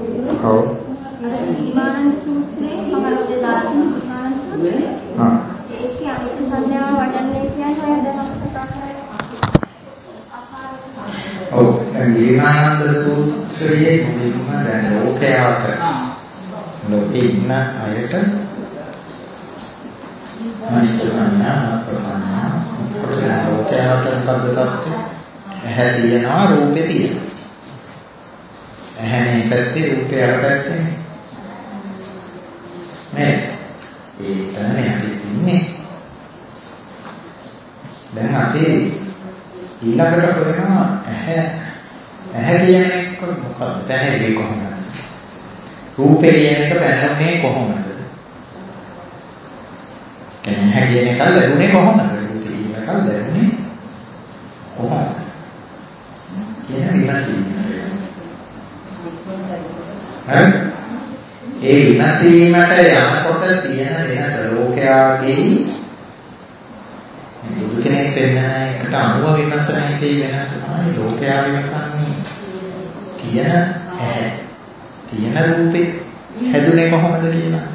ඔව්. විමානන්ද සූත්‍රයේ මම දාන විමානන්ද සූත්‍රයේ. ඒකේ අනිත් සංඥාව වඩන්නේ කියන්නේ ඔය දැන් අපිට ප්‍රශ්න ඔව්. විමානන්ද සූත්‍රයේ මුලින්ම දැන් ලෝකයට ලෝකේ ඉන්න අයට අනිත්‍ය සංඥා ප්‍රසන්න පොඩ්ඩක් ලෝකයට මොකද්ද තත්ත්වය? ඇහැ තියෙනවා රූපේ තියෙනවා. ඇහැනේ පැත්තේ රූපේ අර පැත්තේ නේ. ඒ තමයි අපි ඉන්නේ. දැන් අපි ඊළඟට කරනවා ඇහැ කියන්නේ මොකක්ද? දැනෙන්නේ කොහොමද? රූපේ කියන එක බැලුනේ කොහොමද? ඇහැ කියන එක ලැබුණේ කොහොමද? රූපේ කියන එක ලැබුණේ කොහොමද? කියන විමසීම. ඒ විමසීමට යනකොට තියෙන වෙනස ලෝකයාගේ බුදු කෙනෙක් වෙන එකට අනුව විමසන එකේ වෙනස තමයි ලෝකයා විමසන්නේ තියෙන රූපේ හැදුනේ කොහොමද කියලා.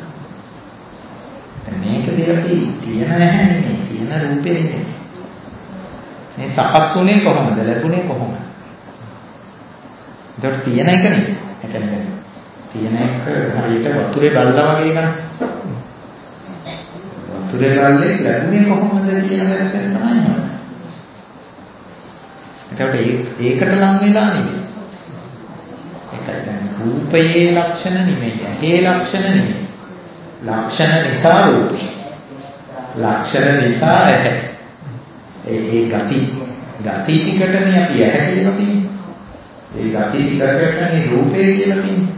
මේකදී අපි තියෙන නැහැ නෙමෙයි තියෙන රූපේ නෙමෙයි. මේ සකස් වුණේ කොහොමද? ලැබුණේ කොහොමද? ඒකට තියෙන එක නෙමෙයි. ඒ කියන්නේ තියෙන එක හරියට වතුරේ බල්ලා වගේ ගන්න. වතුරේ බල්ලේ ලැබුණේ කොහොමද කියන එක තමයි. ඒකට ලං වෙලා නෙමෙයි. ඒකයි දැන් රූපයේ ලක්ෂණ නෙමෙයි. ඇහි ලක්ෂණ නෙමෙයි. ලක්ෂණ නිසා රූපේ. ලක්ෂණ නිසා ඇහැ. ඒ ගති ටිකටනේ අපි ඇහැ කියලා තියෙන්නේ. ඒ ගති ටිකටනේ රූපේ කියලා තියෙන්නේ.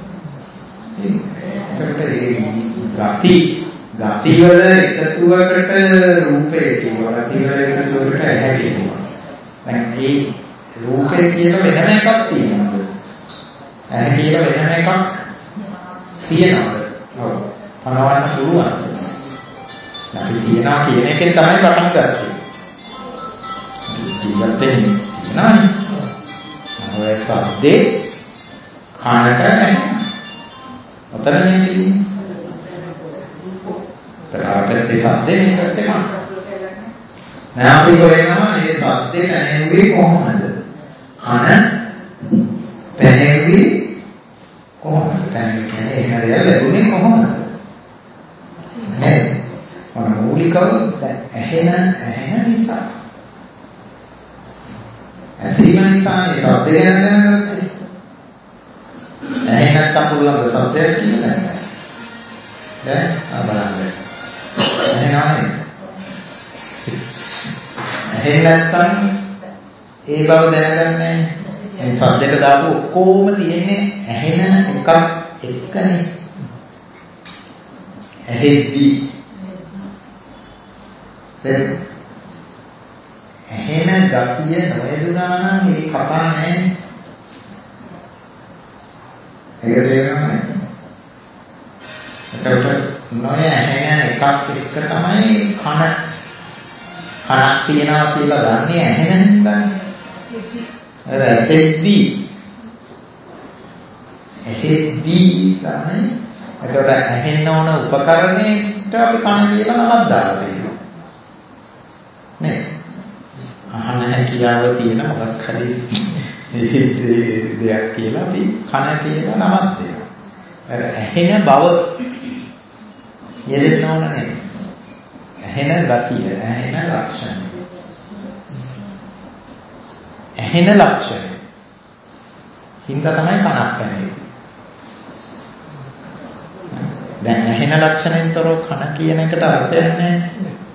ඒකට ඒ ගති වල එකතුවකට රූපේ කියනවා. ගති වල එකතුවකට ඇහැ කියනවා. දැන් මේ රූපේ කියලා වෙනම එකක් තියෙනවා. ඇහැ කියලා වෙනම එකක් තියෙනවා. ඔව්. පනවන්න පුළුවන්. අපි තියනවා කියන එකෙන් තමයි පටන් ගත්තේ. ජීවිතේ නෑ. ඔය සද්දේ කනට නැහැ. ඔතනනේ තියෙන්නේ. ප්‍රාපතේ සද්දේ මේකට ගන්න. නෑ අපි කරේනවා මේ සද්දේ පැනෙන්නේ කොහොමද? කන පැනෙන්නේ කොහොමද? කියන්නේ එහෙම දෙයක් ලැබුණේ කොහොමද? නේද? මොන මූලිකව ඇහෙන නිසා. ඇසීම නිසා ඒ සද්දය ගැන දැනගත්තේ. ඇහෙ නැත්තම් පුළුවන් ද සද්දයක් කියලා දැනගන්න. දැන් බලන්න. ඇහෙනවනේ. ඇහෙ නැත්තම් ඒ බව දැනගන්නේ මේ සද්දයට දාපු ඔක්කොම තියෙන්නේ ඇහෙන එකක් එක්කනේ. ඇහෙද්දී දැන් ඇහෙන ගතිය නොයදුනා නම් මේ කතා නැහැ. ඒක තේරෙනවද? එතකොට නොය ඇහෙන එකක් එක්ක තමයි කනක් තියනවා කියලා දන්නේ ඇහෙන හින්දානේ. ඇහෙද්දී තමයි එතකොට ඇහෙන්න ඕන උපකරණයට අපි කන කියලා නමක් දාලා තියෙනවා. නේද? අහන හැකියාව තියෙන මොකක් හරි දෙයක් කියලා අපි කන කියලා නමක් දෙනවා. අර ඇහෙන බව යෙදෙන්න ඕන නේද? ඇහෙන ගතිය, ඇහෙන ලක්ෂණ. ඇහෙන ලක්ෂණ. හින්දා තමයි කනක් පැනෙන්නේ. දැන් ඇහෙන ලක්ෂණෙන්තරෝ කන කියන එකට අර්ථයක් නැහැ.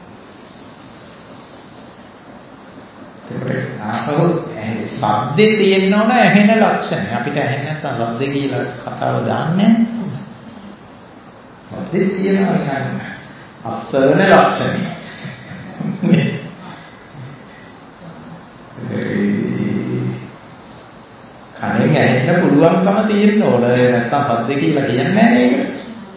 ඒකට ආපහු සද්දේ තියෙන්න ඕන ඇහෙන ලක්ෂණ. අපිට ඇහෙන්නේ නැත්නම් සද්දේ කියලා කතාව දාන්නේ නැහැ. සද්දේ තියෙනවා කියන්නේ අසරණ ලක්ෂණය. කණෙන් ඇහෙන්න පුළුවන්කම තියෙන්න ඕන. නැත්නම් සද්දේ කියලා කියන්නේ නැහැ නේද?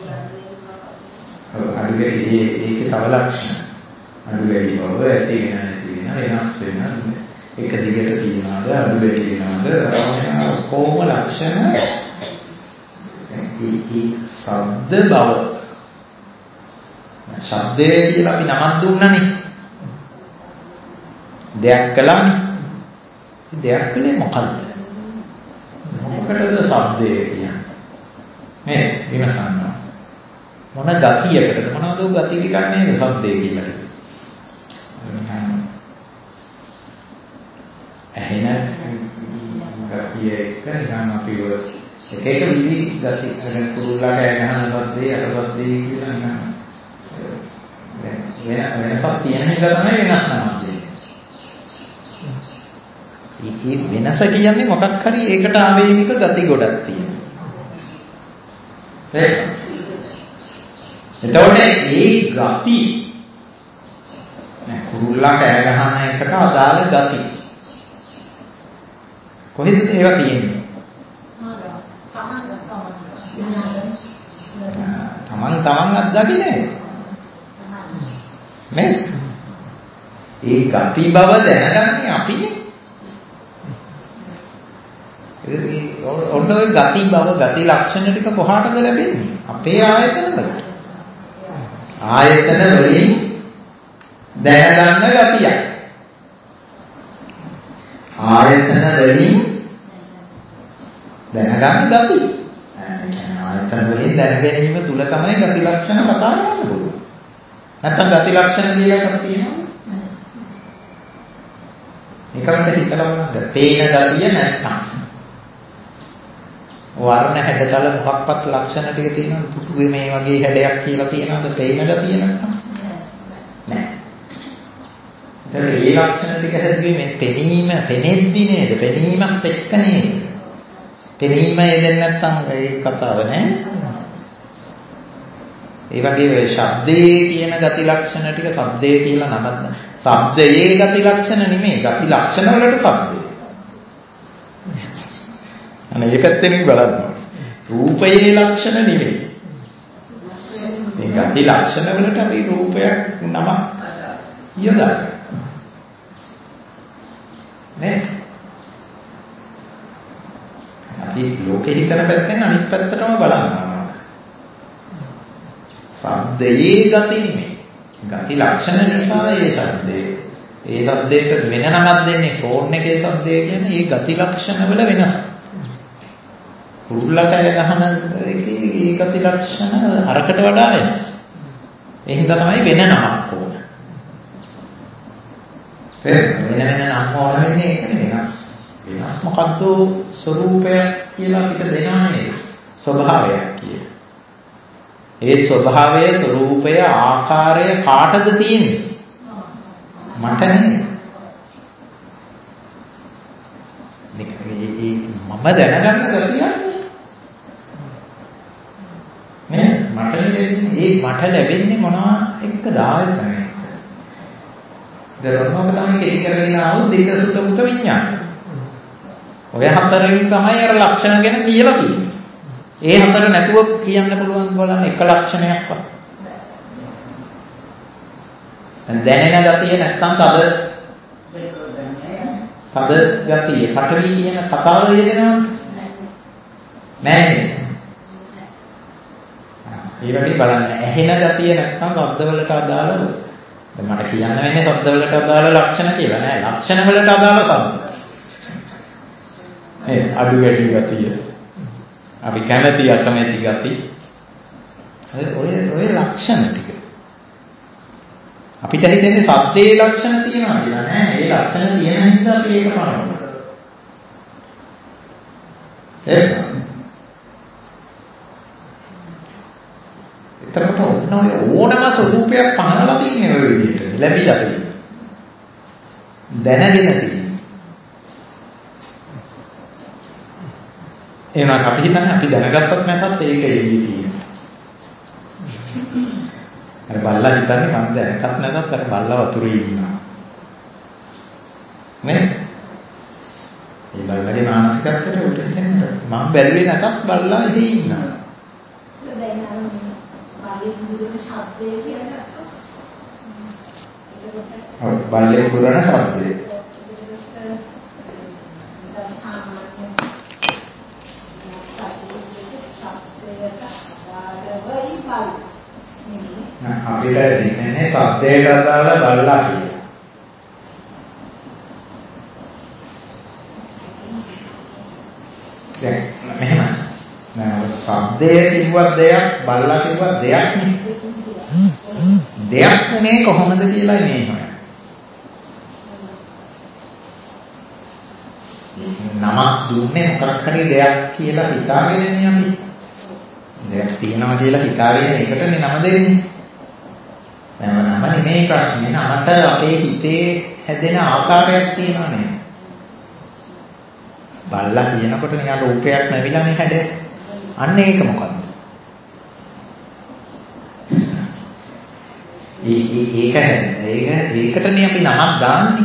ඒකේ තව ලක්ෂණ. අඩු වැඩි බව ඇති වෙනස් වෙන එක දිගට තියනවාද අඩු වැඩි වෙනවද කොහොම ලක්ෂණ ශබ්ද බව. ශබ්දය කියලා අපි නමක් දුන්නනේ. දෙයක් කළානේ. දෙයක් කළේ මොකද්ද? මොකටද ශබ්දය කියන්නේ? මේ විමසන්න. මොන ගතියකටද මොනවද ගති ටිකක් නේද ශබ්දය කියලා කියන්නේ. ඇහෙන ගතිය එක නිකන් අපි එක එක විදි ගති කුරුල්ලා කෑ ගහන ශබ්දේ අට ශබ්දේ කියලා නිකන් වෙනසක් තියෙන එක තමයි වෙනස් නමක්. මේ වෙනස කියන්නේ මොකක් හරි ඒකට ආවේනික ගති ගොඩක් තියෙනවා. එතකොට ඒ ගති කුරුල්ලා කෑ ගහන එකට අදාළ ගති කොහෙද ඒවා තියෙන්නේ? තමන් අත්දකින්නේ නේ? ඒ ගති බව දැනගන්නේ අපිනේ. ඔන්න ඔය ගති බව ගති ලක්ෂණ ටික කොහාටද ලැබෙන්නේ? අපේ ආයතන වලට. ආයතන වලින් දැනගන්න ගතිය. ආයතන වලින් දැනගන්න ගතිය. ආයතන වලින් දැනගැනීම තුල තමයි ගති ලක්ෂණ කතා කරන්නේ. නැත්තම් ගති ලක්ෂණ කියලා එකක් තියෙනවා. ඒකට හිතලා බලන්න. පේන ගතිය නැත්තම් වර්ණ හැඩතල මොකක්වත් ලක්ෂණ ටික තියෙනවද? පුදුවේ මේ වගේ හැඩයක් කියලා තියෙනවද? පේන ගතිය නැත්තම් නෑ. ඒ ලක්ෂණ ටික හැදුවේ මේ පෙනීම පෙනෙද්දි නේද? පෙනීමත් එක්ක නේද? පෙනීම යෙදෙන්නේ නැත්තම් ඒ කතාව නෑ. ඒ වගේ ශබ්දයේ කියන ගති ලක්ෂණ ටික ශබ්දයේ කියලා නමක්. ශබ්දයේ ගති ලක්ෂණ නෙමෙයි. ගති ලක්ෂණ වලට ශබ්දය. අනේ මේ පැත්තෙන් බලන්න. රූපයේ ලක්ෂණ නෙමෙයි. මේ ගති ලක්ෂණ වලට අපි රූපයක් නමක් යොදා නේ? අපි ලෝකෙ හිතන පැත්තෙන් අනිත් පැත්තටම බලනවා. ශබ්දයේ ගති නෙමෙයි. ගති ලක්ෂණ නිසා ඒ ශබ්දේ. ඒ ශබ්දයට වෙන නමක් දෙන්නේ ෆෝන් එකේ ශබ්දය කියන්නේ ඒ ගති ලක්ෂණ වල වෙනස. කුරුල්ලා කෑ ගහන එකේ ඒ ගති ලක්ෂණ අරකට වඩා වෙනස්. ඒ හින්දා තමයි වෙන නමක් ඕන. වෙන නම් ඕන වෙන්නේ ඒක වෙනස්. වෙනස් මොකද්ද ස්වરૂපයක් කියලා අපිට දෙනවා නේද? ස්වභාවයක් කියලා. ඒ ස්වභාවය ස්වરૂපය ආකාරය කාටද තියෙන්නේ? මට නෙමෙයි. මම දැනගන්න ගතියක් නේ? මට ලැබෙන්නේ මොනවා එක්කද ආයතනය? දරනෝක තමයි කෙටි කරගෙන ආවොත් දෙක සුත මුත විඥාන. ඔය හතරෙන් තමයි අර ලක්ෂණ ගැන කියලා තියෙන්නේ. ඒ හතර නැතුව කියන්න පුළුවන් බලන්න එක ලක්ෂණයක්වත්. දැනෙන ගතිය නැත්තම් තද ගතිය පටවි කියන කතාව යෙදෙනවද? නැහැ. ඒ වගේ බලන්න ඇහෙන ගතිය නැත්තම් ශබ්දවලට අදාළව. දැන් මට කියන්න වෙන්නේ ශබ්දවලට අදාළ ලක්ෂණ කියලා නෑ. ලක්ෂණ වලට අදාළ ශබ්ද. අඩු වැඩි ගතිය. අපි කැමැති අකමැති ගති. ඔය ලක්ෂණ ටික. අපිට හිතෙන්නේ සද්දේ ලක්ෂණ තියෙනවා කියලා නෑ. ඒ ලක්ෂණ තියෙන හින්දා අපි ඒක පනවනවා. එතකොට ඕනම ස්වરૂපයක් පනවලා තියෙන ඔය විදිහට ලැබිලා තියෙනවා. දැනගෙන තියෙනවා. එහෙනම් අපි හිතන්නේ අපි දැනගත්තත් නැතත් ඒක එළියේ තියෙනවා. අර බල්ලා හිතන්නේ මම දැනගත් නැතත් අර බල්ලා වතුරේ ඉන්නවා. නේ? ඒ බල්ලාගේ මානසිකත්වයට උඩ හිටින්න මම බැලුවේ නැතත් බල්ලා එහි ඉන්නවා. දැන් අර බල්ලේ පුදුම ශබ්දය කියලා. ඔව් බල්ලේ පුදුම ශබ්දය. අපිට ඉන්නේ සද්දේට අදාළ බල්ලා කියලා. දැන් මෙහෙම නෑ සද්දේ කිව්වත් දෙයක් බල්ලා කිව්වත් දෙයක් නේ. දෙයක් උනේ කොහොමද කියලා මේ හොයන. නමක් දුන්නේ මොකක් හරි දෙයක් කියලා හිතාගෙනනේ අපි. දෙයක් තියෙනවා කියලා හිතාගෙන ඒකටනේ නම දෙන්නේ. දැන් නම නෙමෙයි ප්‍රශ්නේ. නමට අපේ හිතේ හැදෙන ආකාරයක් තියෙනවා නේද? බල්ලා කියනකොට නිකන් රූපයක් නැවිලානේ හැදේ. අන්න ඒක මොකද්ද? ඒකටනේ අපි නමක් දාන්නේ.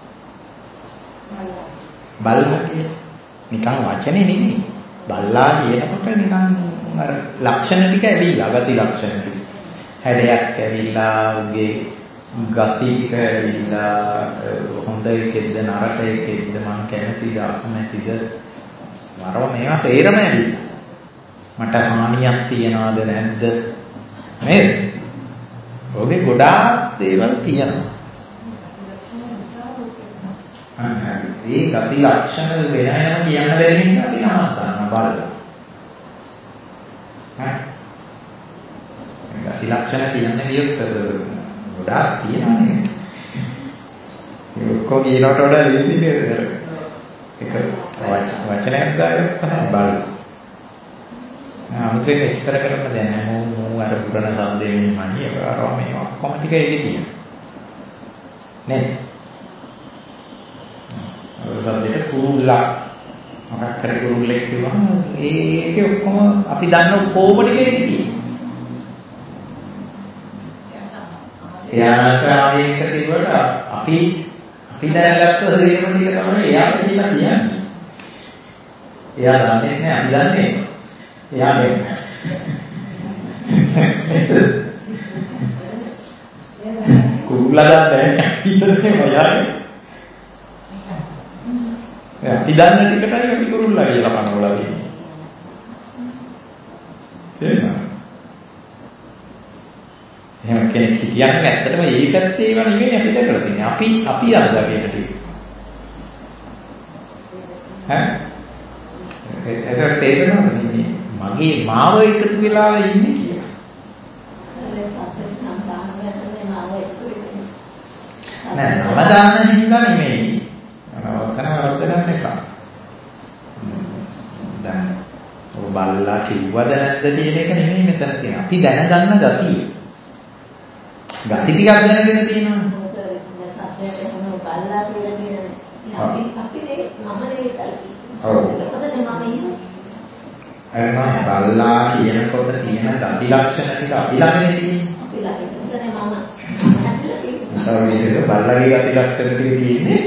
බල්ලා කියන නිකන් වචනේ නෙමෙයි. බල්ලා කියනකොට නිකන් අර ලක්ෂණ ටික ඇවිල්ලා ගති ලක්ෂණ ටික. හැඩයක් ඇවිල්ලා උගේ ගති ටික ඇවිල්ලා හොඳ එකෙක්ද නරක එකෙක්ද මං කැමතිද අකමැතිද මරව මේවා සේරම ඇවිල්ලා. මට හානියක් තියනවද නැද්ද නේද? ඔබේ ගොඩාක් දේවල් තියෙනවා. ඒ ගති ලක්ෂණ වෙන යන කියන්න බැරි නිසා අපි නමක් ගන්න බලලා. ගති ලක්ෂණ කියන්නේ වියත් ගොඩාක් තියෙනවා නේද? ඒක ඔක්කොම කියනකොට වඩා ලේසි නේද? ඒක වචනයක් දාලා බලන්න. අමුතුවෙන් විස්තර කරන්න දැන් මම අර පුරණ සම්දේන්නේ මණිය කරා මේ ඔක්කොම ටික ඒකේ තියෙනවා. නේද? සද්දේට කුරුල්ලා මොකක් හරි කුරුල්ලෙක් කියවම ඒකේ ඔක්කොම අපි දන්න කොහොම ටික ඒකේ තියෙනවා. එයාට ආවේක කිව්වට අපි දැනගත්ත දේවල් ටික තමයි එයාට කියලා කියන්නේ. එයා දන්නේ නැහැ අපි දන්නේ. එයා මේ කුරුල්ලා දන්නේ හිතන්නේ මයාගේ. අපි දන්න ටිකටයි අපි කුරුල්ලා කියලා පනවලා තියෙන්නේ. තේරෙනවද? එහෙම කෙනෙක් කියන්නේ ඇත්තටම ඒ පැත්තේ ඒවා නෙමෙයි අපි දැකලා තියෙන්නේ. අපි අරගෙන ටික. ඒකට තේරෙනවද මේ මගේ මාව එකතු වෙලා ඉන්නේ කියලා? නෑ නම දාන්න හින්දා නෙමෙයි. ඔතන වරද්ද ගන්න එක. දැන් ඔබ බල්ලා කිව්වද නැද්ද කියන එක නෙමෙයි මෙතන තියෙන්නේ. අපි දැනගන්න ගතිය. ගති ටිකක් දැනගෙන තියෙනවා. බල්ලා කියලා කියන්නේ අපි නේ මම නේ කල්පි. ඔව්. බල්ලා කියනකොට තියෙන ගති ලක්ෂණ ටික අපි ළඟනේ තියෙන්නේ. අපි ළඟනේ මම. ඒක බල්ලාගේ ගති ලක්ෂණ ටික තියෙන්නේ.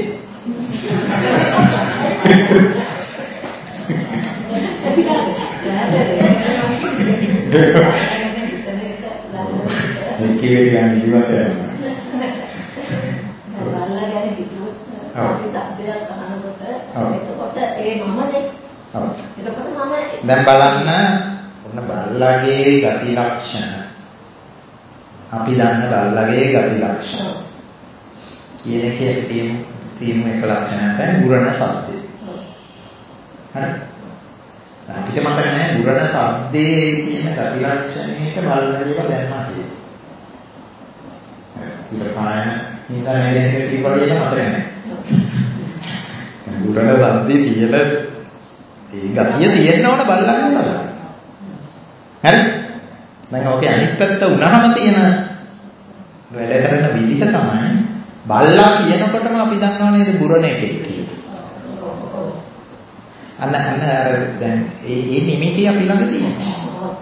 කිව්වේ කියන්නේ ඉවත් කරනවා. බල්ලා ගැන කිව්වොත් අපි තත්ත්වයක් අහනකොට එතකොට ඒ මමනේ. ඔව්. එතකොට මම දැන් බලන්න ඔන්න බල්ලාගේ ගති ලක්ෂණ. අපි දන්න බල්ලාගේ ගති ලක්ෂණ. කියන එකේ තියෙන එක ලක්ෂණයක් තමයි බුරණ සද්දේ. හරි? අපිට මතක නැහැ බුරණ සද්දේ කියන ගති ලක්ෂණයක බල්ලාගේ දැම්මා කියලා. ඉතින් පායන නිසා නේද කීපඩේ මතක නැහැ. බුරණ සද්දේ තියෙන ඒ ගතිය තියෙන්න ඕන බල්ලාගේ තමයි. හරි? දැන් ඔකේ අනිත් පැත්ත උනහම තියෙන වැඩ කරන විදිහ තමයි බල්ලා කියනකොටම අපි දන්නවා නේද බුරණ එකෙක් කියලා. අන්න අර දැන් ඒ නිමිති අපි ළඟ තියෙනවා.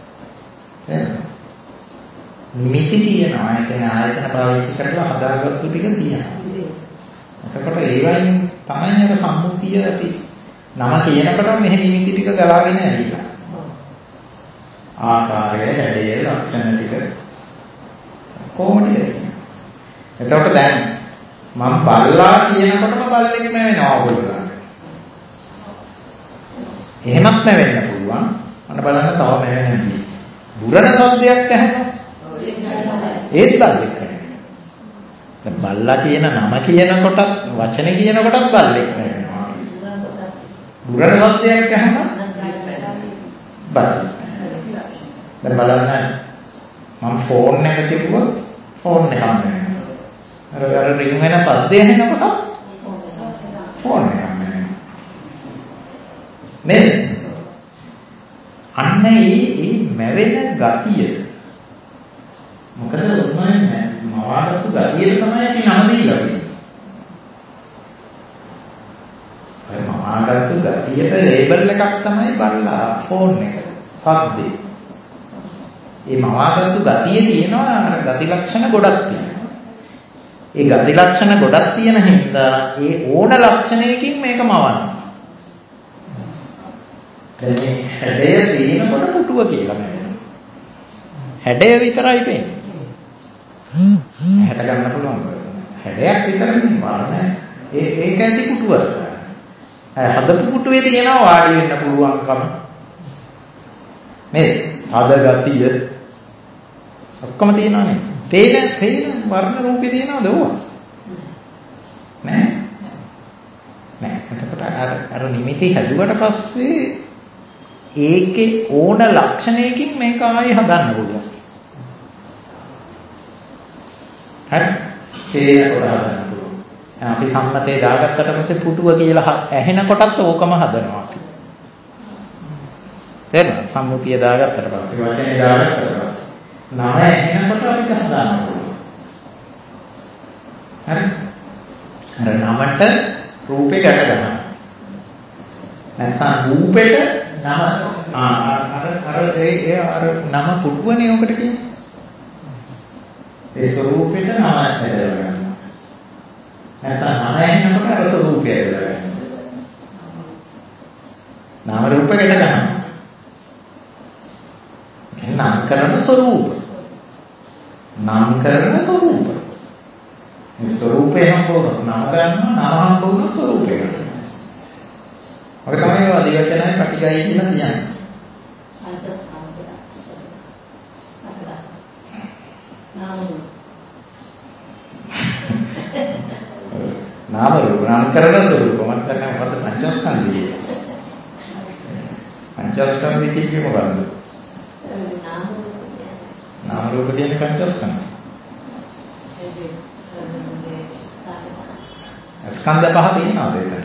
නිමිති තියෙනවා. ඒ කියන්නේ ආයතන පාවිච්චි කරලා හදාගත්තු ටික තියෙනවා. එතකොට ඒවයින් තමයි අර සම්මුතිය අපි නම කියනකොටම මෙහි නිමිති ටික ගලාගෙන ඇවිල්ලා. ආකාරය, හැඩය, ලක්ෂණ ටික කොහොමද කියන්නේ? එතකොට දැන් මම බල්ලා කියනකොටම බල්ලෙක්ම වෙනවා ඔයගොල්ලෝ. එහෙමත් නැවෙන්න පුළුවන්. අන්න බලන්න තව මෙහෙම නැති. බුරණ සද්දයක් ඇහෙනවා. ඒත් බල්ලෙක් වෙනවා. බල්ලා කියන නම කියනකොටත් වචන කියනකොටත් බල්ලෙක් වෙනවා. බුරණ සත්‍යයක් අහනවා බල්ලෙක්. දැන් බලන්න මම ෆෝන් එක තිබුවොත් ෆෝන් එක අර රින් වෙන සද්දය එනකොට ෆෝන් එක නේද? අන්න ඒ මැවෙන ගතිය. මොකද උන්වන්නේ මවාගත්තු ගතිය තමයි අපි නම දීලා තියෙන්නේ. අර මවාගත්තු ගතියට ලේබල් එකක් තමයි බලලා ෆෝන් එක සද්දේ. ඒ මවාගත්තු ගතිය තියෙනවා අර ගති ලක්ෂණ ගොඩක් තියෙනවා. ඒ ගති ලක්ෂණ ගොඩක් තියෙන හින්දා ඒ ඕන ලක්ෂණයකින් මේක මවනවා. දැන් මේ හැඩය තියෙනකොට පුටුව කියලා මැවෙනවා. හැඩය විතරයි පේන්නේ. හැට ගන්න පුළුවන්. හැඩයක් විතරයි වර්ණය. ඒක ඇති පුටුව. හදපු පුටුවේ තියෙනවා වාඩි වෙන්න පුළුවන්කම. නේද? හද ගතිය ඔක්කොම තියෙනවා නේ. තේන වර්ණ රූපේ තියෙනවද ඕවා? නෑ. නෑ. එතකොට අර නිමිති හැදුවට පස්සේ ඒකේ ඕන ලක්ෂණයකින් මේක ආයෙ හදන්න පුළුවන්. හරි? තේරෙනකොට හදන්න පුළුවන්. අපි සම්මතේ දාගත්තට පස්සේ පුටුව කියලා ඇහෙනකොටත් ඕකම හදනවා අපි. තේරෙනවද? සම්මුතිය දාගත්තට පස්සේ වචනේ දාගත්තට පස්සේ නම ඇහෙනකොට අපිට හදන්න පුළුවන්. හරි? අර නමට රූපේ ගැට ගන්නවා. නැත්නම් රූපෙට නම අර නම පුටුවනේ ඔකට කියන්නේ. ඒ ස්වરૂපෙට නම ඇදලා ගන්නවා. නැත්නම් නම ඇහෙනකොට අර ස්වરૂපය ඇදලා ගන්නවා. නාම රූප ගැට ගන්නවා. नामकरण स्वरूप नामकरण स्वरूप स्वरूपे हमको नामकरण नाम हमको स्वरूपे अगर තමයි අධිවචනයි පටිගයි කියලා කියන්නේ නාම රූප नामकरण स्वरूप මත තමයි මොකද පංචස්කන්ධය පංචස්කන්ධය කියන්නේ මොකක්ද नाम रूप කියන පංචස්කන්ධ. ස්කන්ධ පහ තියෙනවද එතන?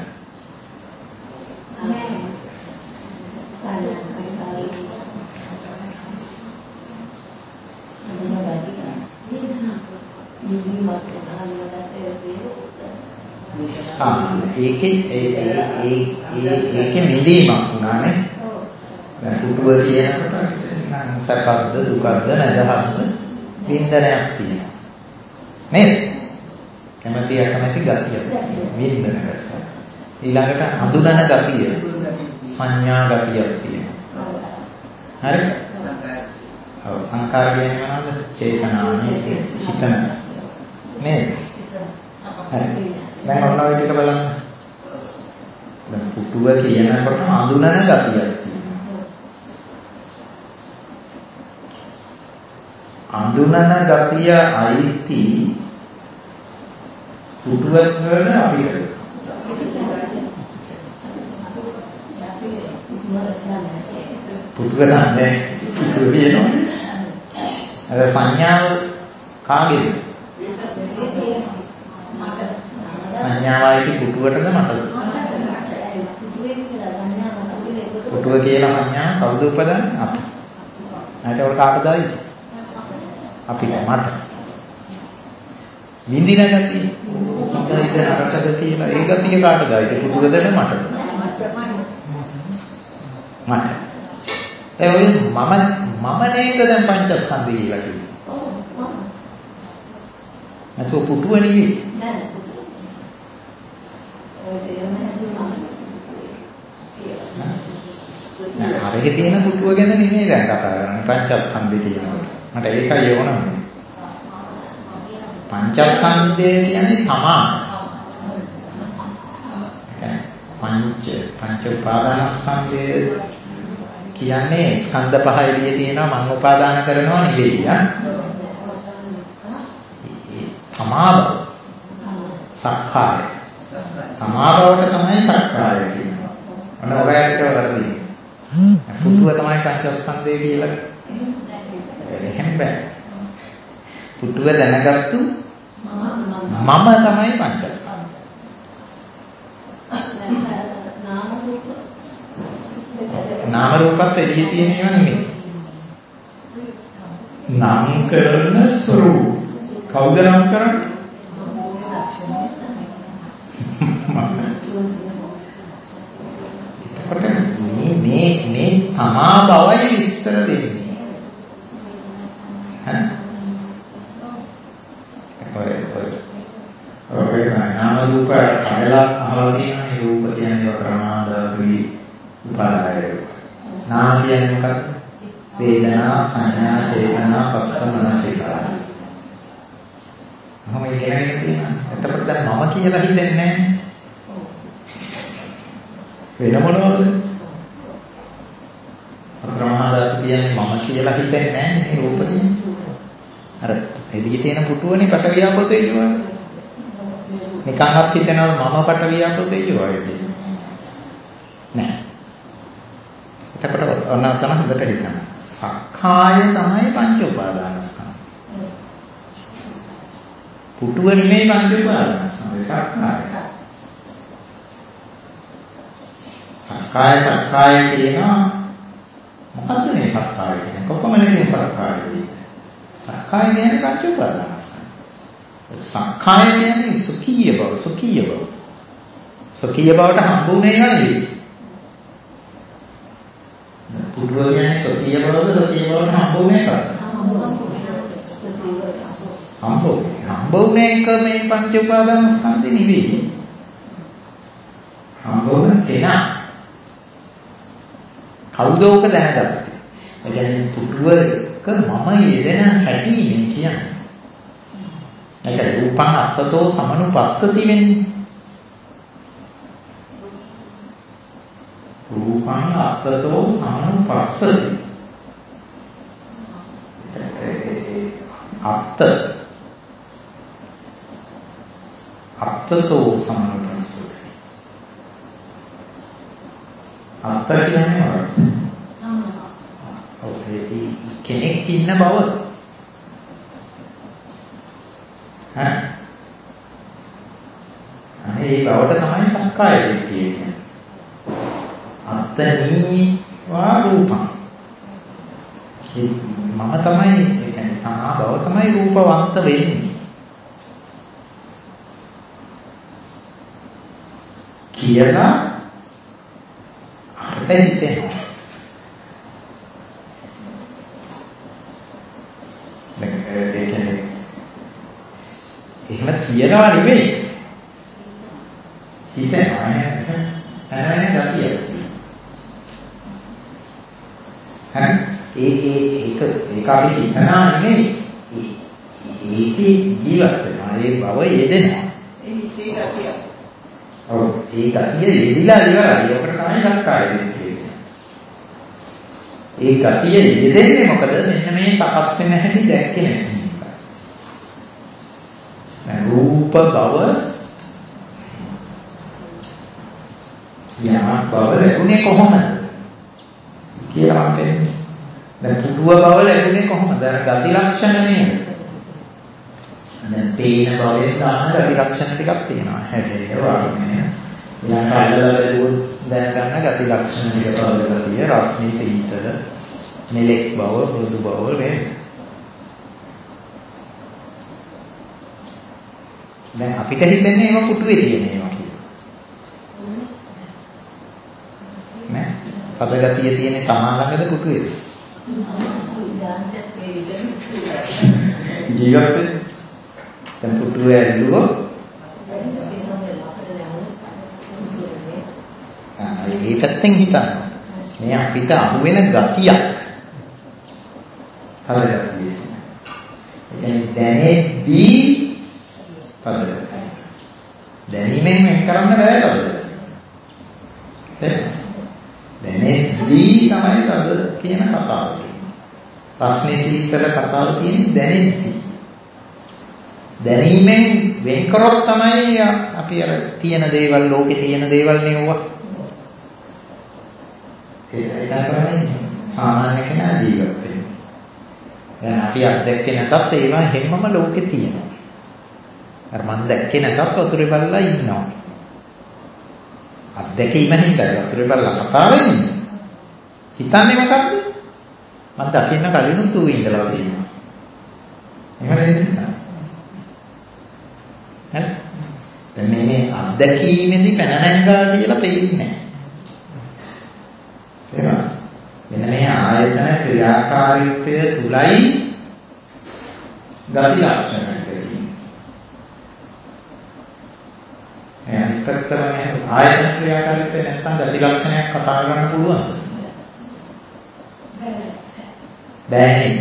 ඒකේ මිදීමක් වුණානේ. දැන් පුටුව කියනකොට සැපද දුකද නැදහස්ද වින්දනයක් තියෙනවා නේද? කැමැති අකමැති ගතිය වින්දන ගතිය. ඊළඟට හඳුනන ගතිය සංඥා ගතියක් තියෙනවා. හරි? ඔව් සංකාර කියන්නේ මොනවද? චේතනානේ හිතන නේද? හරි. දැන් ඔන්න ඔය ටික බලන්න. දැන් පුටුව කියනකොට හඳුනන ගතියක් තියෙනවා. අඳුනන ගතිය අයිති පුටුවක් වල අපිට පුටුව තමයි පුටුව කියනවා. අර සංඥාව කාගේද? සංඥාවයි පුටුවටද මටද? පුටුව කියලා සංඥා කවුද උපදන්නේ? අපි. නැත්නම් ඔය කාටද ආයි? අපිට මට විඳින ගතිය මොකද නරකද කියලා ඒ ගතිය කාටද ආයිද පුදුකදද මටද මට ඒ ඔය මම නේද දැන් පංචස්කන්ධය කියලා කිව්වේ නැතු පුටුව නෙවෙයි අරගෙන තියෙන පුටුව ගැන නෙමෙයි දැන් කතා කරන්නේ පංචස්කන්ධය කියනකොට මට ඒකයි ඕනම. පංචස්කන්ධය කියන්නේ තමා. පංච උපාදානස්කන්ධය කියන්නේ ස්කන්ධ පහ එළියේ තියෙනවා මම උපාදාන කරනවා නෙවෙයි. තමාබව. සක්කාය. තමාබවට තමයි සක්කාය කියනවා. අන්න ඔයාලට වරදී. පුතුව තමයි පංචස්කන්ධය කියලා. එහෙම බෑ. පුතුව දැනගත්තු මම තමයි පංචස්කන්ධය. නාම රූපත් එළියේ තියෙන ඒවා නෙමෙයි. නම් කරන ස්වરૂප. කවුද නම් කරන්නේ? මේ තමා බවයි විස්තර දෙන්නේ. ඔය නාම රූප කඩලා අහලා තියෙනවා. රූප කියන්නේ ප්‍රමාදාතුයි උපාදාය. නාම කියන්නේ මොකක්ද? වේදනා, සංඥා, චේතනා, පස්ස, මනසිකාර. මම කියන්නේ තියෙනවා. එතකොට දැන් මම කියලා හිතෙන්නේ නැහැ. වෙන මොනවද? ප්‍රමාදාතු කියන්නේ මම කියලා හිතෙන්නේ නැහැ නේ රූප කියන්නේ. අර එළියේ තියෙන පුටුවනේ පටවියාපෝ තේජෝ. නිකන්වත් හිතනවා මම පටවියාපෝ තේජෝ වගේ. නෑ. එතකොට ඔන්න තමයි හොඳට හිතන්න. සක්කාය තමයි පංච උපාදානස්කන්ධ. පුටුව නෙමෙයි පංච උපාදානස්කන්ධ. සක්කාය. සක්කාය කියනවා මොකද්ද මේ සක්කාය කියන්නේ? කොහොමද සක්කාය කියන්නේ? සක්කාය කියන්නේ පංච උපාදානස්කන්ධ. සක්කාය කියන්නේ සුඛීය බව, සුඛීය බව. සුඛීය බවට හම්බුනේ නෙවෙයි. පුරුව කියන්නේ සුඛීය බවද, සුඛීය බවට හම්බුනේ නැහැ. හම්බුනේ එක මේ පංච උපාදානස්කන්ධේ නෙවෙයි. හම්බුනේ කෙනා. කවුද ඕක දැනගත්තේ? ඒ කියන්නේ පුරුවක මම යෙදෙන හැටි මේ කියන්නේ. ඒක රූපං අත්තතෝ සමනුපස්සති වෙන්නේ. රූපං අත්තතෝ සමනුපස්සති. අත්තතෝ සමනුපස්සති. අත්ත කියන්නේ මොකක්ද? කෙනෙක් ඉන්න බව. ඒ බවට තමයි සක්කාය දිට්ඨිය කියන්නේ. අත්තනී වා රූපං. මම තමයි ඒ කියන්නේ තමා බව තමයි රූපවන්ත වෙන්නේ. කියලා අපිට හිතෙනවා. එහෙම තියනවා නෙවෙයි. හිතනවා නෑ ගතිය. හරි? ඒක අපි හිතනවා නෙවෙයි. ඒකේ ජීවත් වෙනවා. ඒ බව යෙදෙනවා. ඒ ගතිය. ඔව් ඒ ගතිය යෙදිලා ඉවරයි. ඔකට තමයි සක්කාය දිට්ඨිය. ඒ ගතිය යෙදෙන්නේ මොකද? මෙන්න මේ සකස් වෙන හැටි දැක්කේ නැහැ. රූප බව යමක් බව ලැබුණේ කොහොමද කියලා මම කියන්නේ. දැන් පුටුව බව ලැබුණේ කොහොමද? අර ගති ලක්ෂණ නේද? දැන් පේන බවේ දාන ගති ලක්ෂණ ටිකක් තියෙනවා. හැඩය, වර්ණය, ඊළඟට අල්ලලා බලුවොත් දැන ගන්න ගති ලක්ෂණ ටික තවදලා තියෙන රස්නේ, සීතල, මෙලෙක් බව, මෘදු බව නේද? දැන් අපිට හිතෙන්නේ ඒවා පුටුවේ තියෙන ඒවා කියලා. නෑ. පදගතිය තියෙන තමා ළඟද පුටුවේද? ජීවිතේ දැන් පුටුවේ ඇල්ලුවොත් ඒ පැත්තෙන් හිතන්න. මේ අපිට අහු වෙන ගතියක්. පදගතිය. ඒ දැනෙද්දී පදගතිය. දැනීමෙන් වෙන් කරන්න බෑ පදගතිය. දැනෙද්දී තමයි පද කියන කතාව. ප්‍රශ්නේ සීතල කතාව තියෙන්නේ දැනෙද්දී. දැනීමෙන් වෙන් කරොත් තමයි අපි අර තියෙන දේවල් ලෝකේ තියෙන දේවල් නෙවුවා. ඒක තමයි සාමාන්‍ය කෙනා ජීවත් වෙන්නේ. දැන් අපි අත්දැක්කේ නැතත් ඒවා හැමම ලෝකේ තියෙනවා. අර මම දැක්කේ නැතත් වතුරේ බලලා ඉන්නවා. අත්දැකීම හින්දා වතුරේ බලලා කතා වෙන්නේ. හිතන්නේ මොකක්ද? මම දකින්න කලිනුත් ඌ ඉඳලා තියෙනවා. එහෙම නේද? හරි. දැන් මේ අත්දැකීමේදී පැන නැංගා කියලා පෙන්නේ නැහැ. මෙන්න මේ ආයතන ක්‍රියාකාරීත්වය තුලයි ගති ලක්ෂණ තියෙන්නේ. අනිත් පැත්තම ආයතන ක්‍රියාකාරීත්වය නැත්නම් ගති ලක්ෂණයක් කතා කරන්න පුළුවන්ද? බෑ නේද?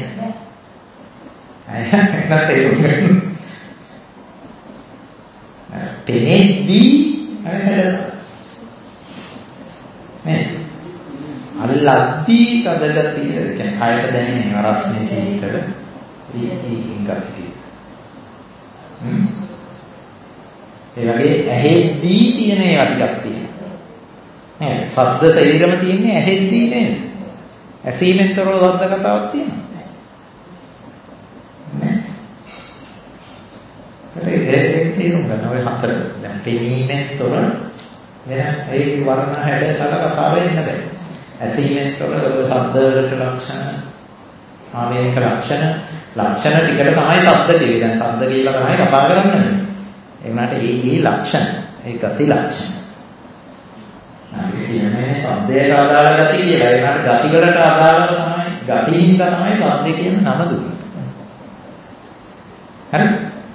පෙනෙද්දී අල්ලද්දී තදගතිය කියන්නේ කයට දැනෙන රසනේ සීතල ගතිය. ඒ වගේ ඇහෙද්දී තියෙන ඒවා ටිකක් තියෙනවා. නේද? ශබ්ද ශරීරම තියෙන්නේ ඇහෙද්දී නේද? ඇසීමෙන් තොරව ශබ්ද කතාවක් තියෙනවා. ඒක තේරුම් ගන්න ඔය හතර දැන් පෙනීමෙන් තොර වෙන ඒ වර්ණ හැඩ කල කතාව එන්න බෑ. ඇසීමෙන් තොර ශබ්ද වලට ලක්ෂණ ආවේනික ලක්ෂණ ටිකට තමයි ශබ්ද කියේ. දැන් ශබ්ද කියලා තමයි කතා කරන්නේ. ඒ වුණාට ඒ ලක්ෂණ ඒ ගති ලක්ෂණ. අපි කියන්නේ ශබ්දයට අදාළ ගති කියලා. ඒ වුණාට ගති වලට අදාළව තමයි ගතියින්ද තමයි ශබ්ද කියන නම දුන්නේ. හරි?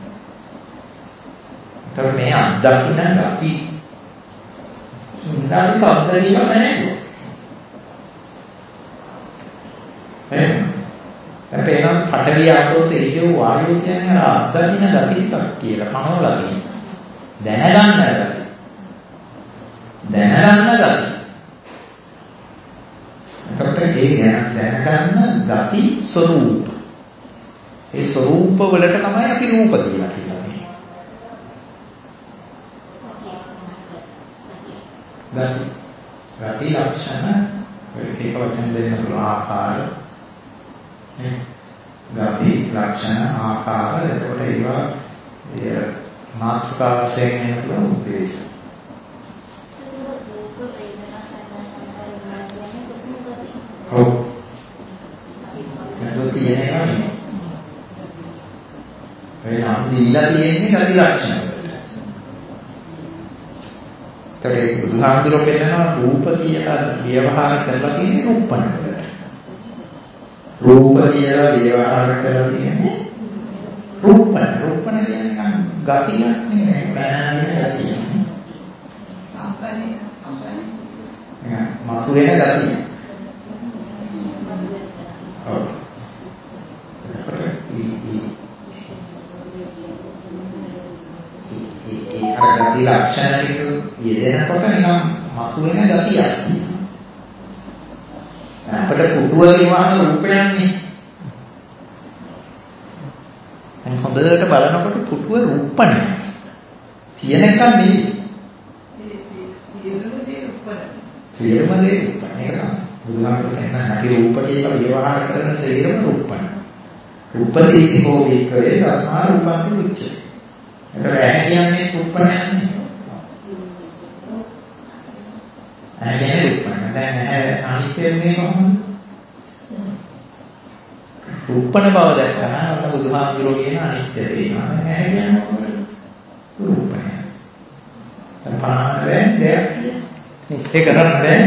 ඒතර මේ අත්දකින්න ගති ඉන්ද්‍රාවි ශබ්ද කියලා නැහැ. අපේනම් පඨවි ආපෝ තේජෝ වායෝ කියන අත්දකින්න ගති ටිකක් කියලා පනවලා තියෙනවා. දැනගන්න ගති. එතකොට ඒ දැනගන්න ගති ස්වરૂප. ඒ ස්වરૂප වලට තමයි අපි රූප කියලා කියන්නේ. ගති ලක්ෂණ ඒක වචන දෙන්න පුළුවන් ආකාර. ගති ලක්ෂණ ආකාර එතකොට ඒවා මාත්‍රිකා වශයෙන් එන පුළුවන් උපදේශ. ඔව්. ඒක තියෙනවා නේ. ඒ නම් දීලා තියෙන්නේ ගති ලක්ෂණ. ඒතරේ බුදුහාමුදුරුවෝ පෙන්නනවා රූප කියලා ව්‍යවහාර කරලා තියෙන්නේ රූපණකට. රූප කියලා ව්‍යවහාර කරලා තියෙන්නේ රූපණ කියන්නේ ගතියක් නෙමෙයි ප්‍රාණික ගතිය. මතුවෙන ගතිය. ඔව්. ඒ ගති ලක්ෂණ ටික යෙදෙනකොට නිකන් මතුවෙන ගතියක්. අපිට පුටුවගේ වහන රූපයන්නේ. දැන් හොඳට බලනකොට පුටුව රූපණය. තියෙන එකක් නෙවෙයි. සියලුම දේ රූපණ. ඒක තමයි. බුදුහාමුදුරුවෝ කියන්නේ අපි රූප කියලා ව්‍යවහාර කරන සියලුම රූපණ. රූපදීති භෝගිකේ රස්මා රූපන්ති උච්චේ. ඒක ඇහැ කියන්නේ රූපණයක් නෙවෙයි. ඇහැ රූපණ. දැන් ඇහැ අනිත්‍ය වෙන්නේ කොහොමද? රූපණ බව දැක්කම අන්න බුදුහාමුදුරුවෝ කියන අනිත්‍ය වේනවා. ඇහැ කියන්නේ මොකද? රූපණය. පාන වෙන්නේ දෙයක් නිත්‍ය කරන්න බෑ.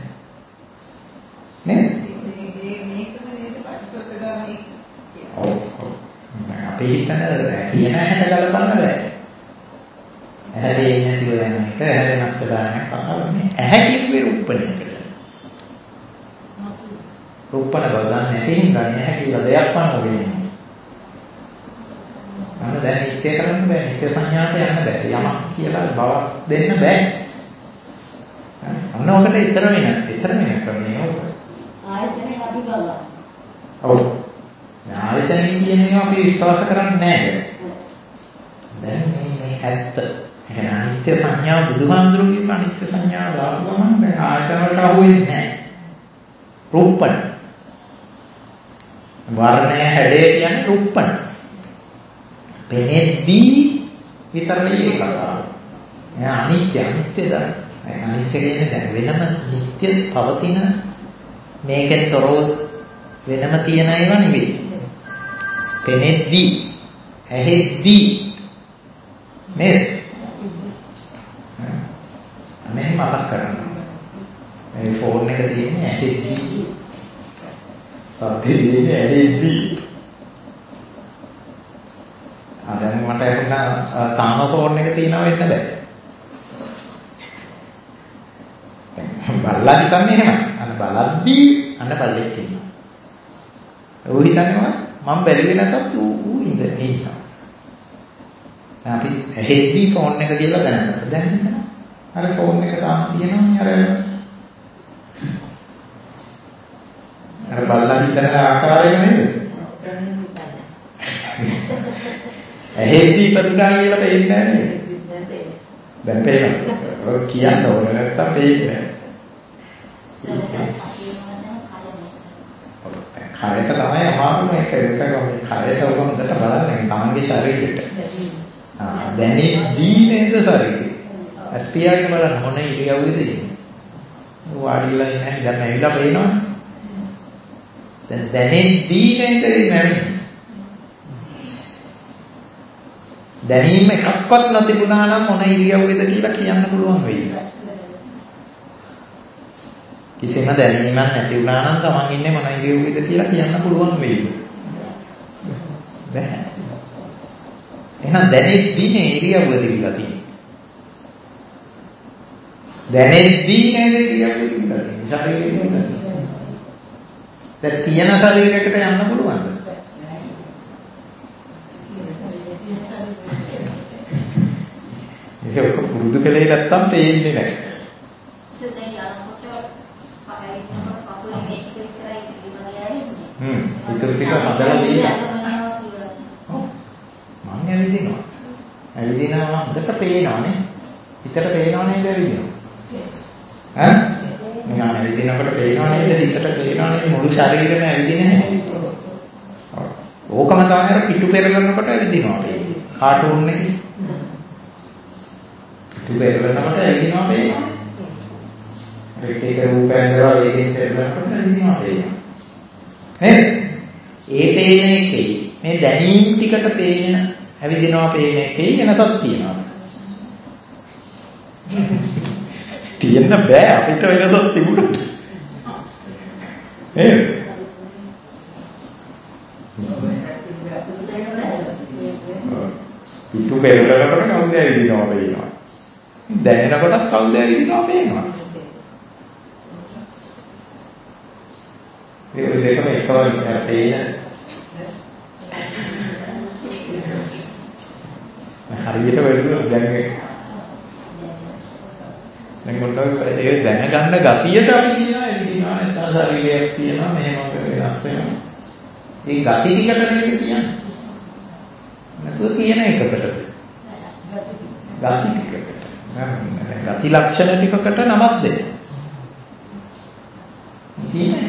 නේ? මේකම නේද පටිසෝතගාමී කියන්නේ. ඔව්. අපි හිතන කියන ඇහැට ගලපන්න බෑ. ඇහැ දෙන්නේ නැතිව යන එක ඇහැ වෙනස් දානයක් කතාවනේ. ඇහැ කිව්වේ රූපණයකට. රූපණ බව දන්නේ නැති හින්දා නැහැ කියලා දෙයක් වන්නෝනේ. අන්න දැන් නිත්‍ය කරන්න බෑ. නිත්‍ය සංඥාට යන්න බෑ. යමක් කියලා බවක් දෙන්න බෑ. අන්න ඔකට ඊතර වෙන ක්‍රමය ඕක. ආයතනේ අපි බලනවා. ඔව්. ආයතනේ කියන ඒවා අපි විශ්වාස කරන්නේ නැහැ. ඇත්ත. එහෙනම් අනිත්‍ය සංඥාව බුදුහාමුදුරුවෝ අනිත්‍ය සංඥාව දාපුවම දැන් ආයතන වලට අහු වෙන්නේ නැහැ. රූපණ. වර්ණය හැඩය කියන්නේ රූපණ. පෙනෙද්දී විතරයි ඒ කතාව. එයා අනිත්‍ය දා. අනිත්‍ය කියන්නේ දැන් වෙනම නිට්ටය පවතින මේකෙන් තොරව වෙනම තියෙන ඒවා නෙවෙයි. පෙනෙද්දී ඇහෙද්දී නේද? මේ මතක් කරගන්න. මේ ෆෝන් එක තියෙන්නේ ඇහෙද්දී. සද්දේ තියෙන්නේ ඇහෙද්දී. දැන් මට හිතෙනවා තාම ෆෝන් එක තියනවා වෙන්න බෑ. බල්ලා හිතන්නේ එහෙමයි. අන්න බලද්දී අන්න බල්ලෙක් ඉන්නවා. ඌ හිතන්නේ මම බැලුවේ නැතත් ඌ ඉන්නවා. අපි ඇහෙද්දී ෆෝන් එක කියලා දැනගත්තා. දැන් හිතනවා. අර ෆෝන් එක තාම තියෙනවනේ අර බල්ලා හිතන ආකාරය නේද? ඇහෙද්දී ප්‍රතිගා කියලා පේන්නේ නැහැ නේද? දැන් පේනවා. ඔය කියන්න ඕන නැත්තම් පේන්නේ නැහැ. කායක තමයි අමාරුම එක කයට ඔබ හොඳට බලන්න තමන්ගේ ශරීරෙට. දැනෙද්දී නේද ශරීරය. අස්පියාගේ බලන්න මොන ඉරියව්වේද ඉන්නේ. වාඩිලා ඉන්නේ දැන් ඇවිල්ලා පේනවනේ. දැන් දැනෙද්දී නේද ඉන්නේ. දැනීම එකක්වත් නොතිබුණා නම් මොන ඉරියව්වේද කියලා කියන්න පුළුවන් වෙයි. කිසිම දැනීමක් නැති වුණා නම් තමන් ඉන්නේ මොන ඉරියව්වේද කියලා කියන්න පුළුවන් වෙයි. බැහැ. එහෙනම් දැනෙද්දී නේ ඉරියව්ව තිබිලා තියෙන්නේ. දැනෙද්දී නේද ඉරියව්ව තිබිලා තියෙන්නේ. ශරීරය තිබිලා තියෙන්නේ. දැන් තියෙන ශරීරයකට යන්න පුළුවන්ද? ඒක පුරුදු කලේ නැත්තම් පේන්නේ නැහැ. ඉතින් ටික හදලා දීලා. මම ඇවිදිනවා. ඇවිදිනවා හොඳට පේනවනේ. හිතට පේනව නේද ඇවිදිනවා? ඈ? මම ඇවිදිනකොට පේනව නේද? හිතට පේනව නේද? මුළු ශරීරෙම ඇවිදින්නේ නැහැ. ඕකම තමයි අර පිටු පෙරලනකොට ඇවිදිනවා පේන්නේ. කාටූන් එකේ. පිටු පෙරලනකොට ඇවිදිනවා පේනවා. ඒක රූපයෙන් දරා වේගෙන් පෙරලනකොට ඇවිදිනවා පේනවා. නේද? ඒ පේන එකේ මේ දැනීම් ටිකට පේන ඇවිදිනවා පේන එකේ වෙනසක් තියෙනවා. තියෙන්න බෑ අපිට වෙනසක් තිබුණොත්. නේද? පිටු පෙරලනකොට කවුද ඇවිදිනවා පේනවා. දැනෙනකොට කවුද ඇවිදිනවා පේනවා. ඒක දෙකම එකවර පේන හරියට වෙලුවා දැන් කොටක් ඒ දැනගන්න ගතියට අපි කියනවා එදිනවා නැත්නම් ශරීරයක් තියෙනවා මෙහෙම වෙනස් වෙනවා. ඒ ගති ටිකට නේද කියන්නේ. නැතුව කියන එකකට. ගති ටිකකට. ගති ලක්ෂණ ටිකකට නමක් දෙන්න. කියන එකක්.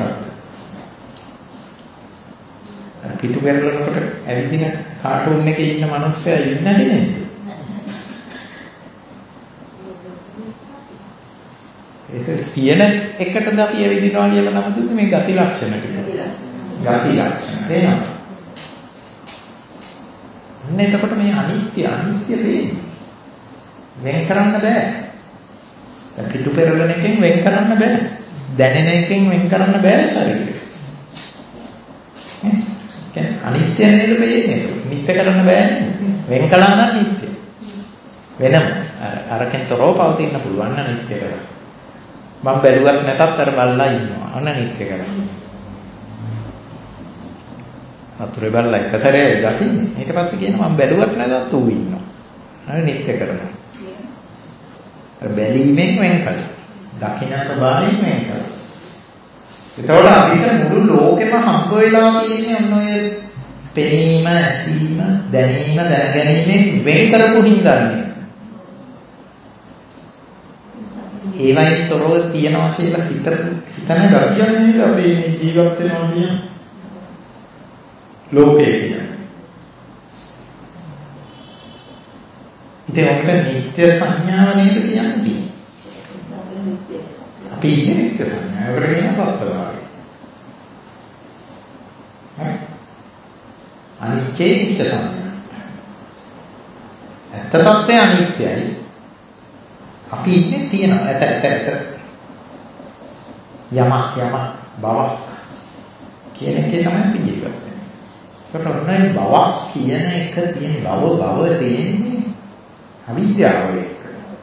පිටු පෙරලනකොට ඇවිදින කාටූන් එකේ ඉන්න මිනිස්සයා ඉන්නනේ නේද? ඒක තියෙන එකටද අපි ඇවිදිනවා කියලා නම දුන්නේ මේ ගති ලක්ෂණ ටික. ගති ලක්ෂණ තේනවා. අන්න එතකොට මේ අනිත්‍ය පේන්නේ. වෙන් කරන්න බෑ. පිටු පෙරලන එකෙන් වෙන් කරන්න බෑ. දැනෙන එකෙන් වෙන් කරන්න බෑ ශරීරය. අනිත්‍ය නේද වෙන්නේ. නිත්‍ය කරන්න බෑනේ. වෙන් කළා නම් නිත්‍ය. වෙනම අරකින් තොරව පවතින්න පුළුවන් නම් නිත්‍ය කරලා. මම බැලුවත් නැතත් අර බල්ලා ඉන්නවා. අන්න නිත්‍ය කරලා. අතුරේ බල්ලා එක සැරේ දකින්නේ. ඊට පස්සේ කියනවා මම බැලුවත් නැතත් ඌ ඉන්නවා. අන්න නිත්‍ය කරනවා. අර බැලීමෙන් වෙන් කළා. දකින්න ස්වභාවයෙන් වෙන් කළා. ඒතකොට අපිට මුළු ලෝකෙම හම්බ වෙලා තියෙන්නේ ඔන්න ඔය පෙනීම, ඇසීම, දැනීම, දැනගැනීමෙන් වෙන් කරපු හින්දානේ. ඒවයින් තොරව තියනවා කියලා හිතන ගතියක් නේද අපි මේ ජීවත් වෙනවා කියන්නේ. ලෝකේ කියන්නේ. ඉතින් ඔකට නිත්‍ය සංඥාව නේද කියන්නේ. අපි ඉන්නේ නිත්‍ය සංඥාවකට කියන සත්‍යතාවය. අනිත්‍ය නිත්‍ය සංඥා. ඇත්ත තත්ත්වය අනිත්‍යයි. අපි ඉන්නේ තියෙනවා ඇත යමක් බවක් කියන එකේ තමයි අපි ජීවත් වෙන්නේ. ඒකට ඔන්නයි බවක් කියන එක තියෙන බව තියෙන්නේ අවිද්‍යාව එක්ක.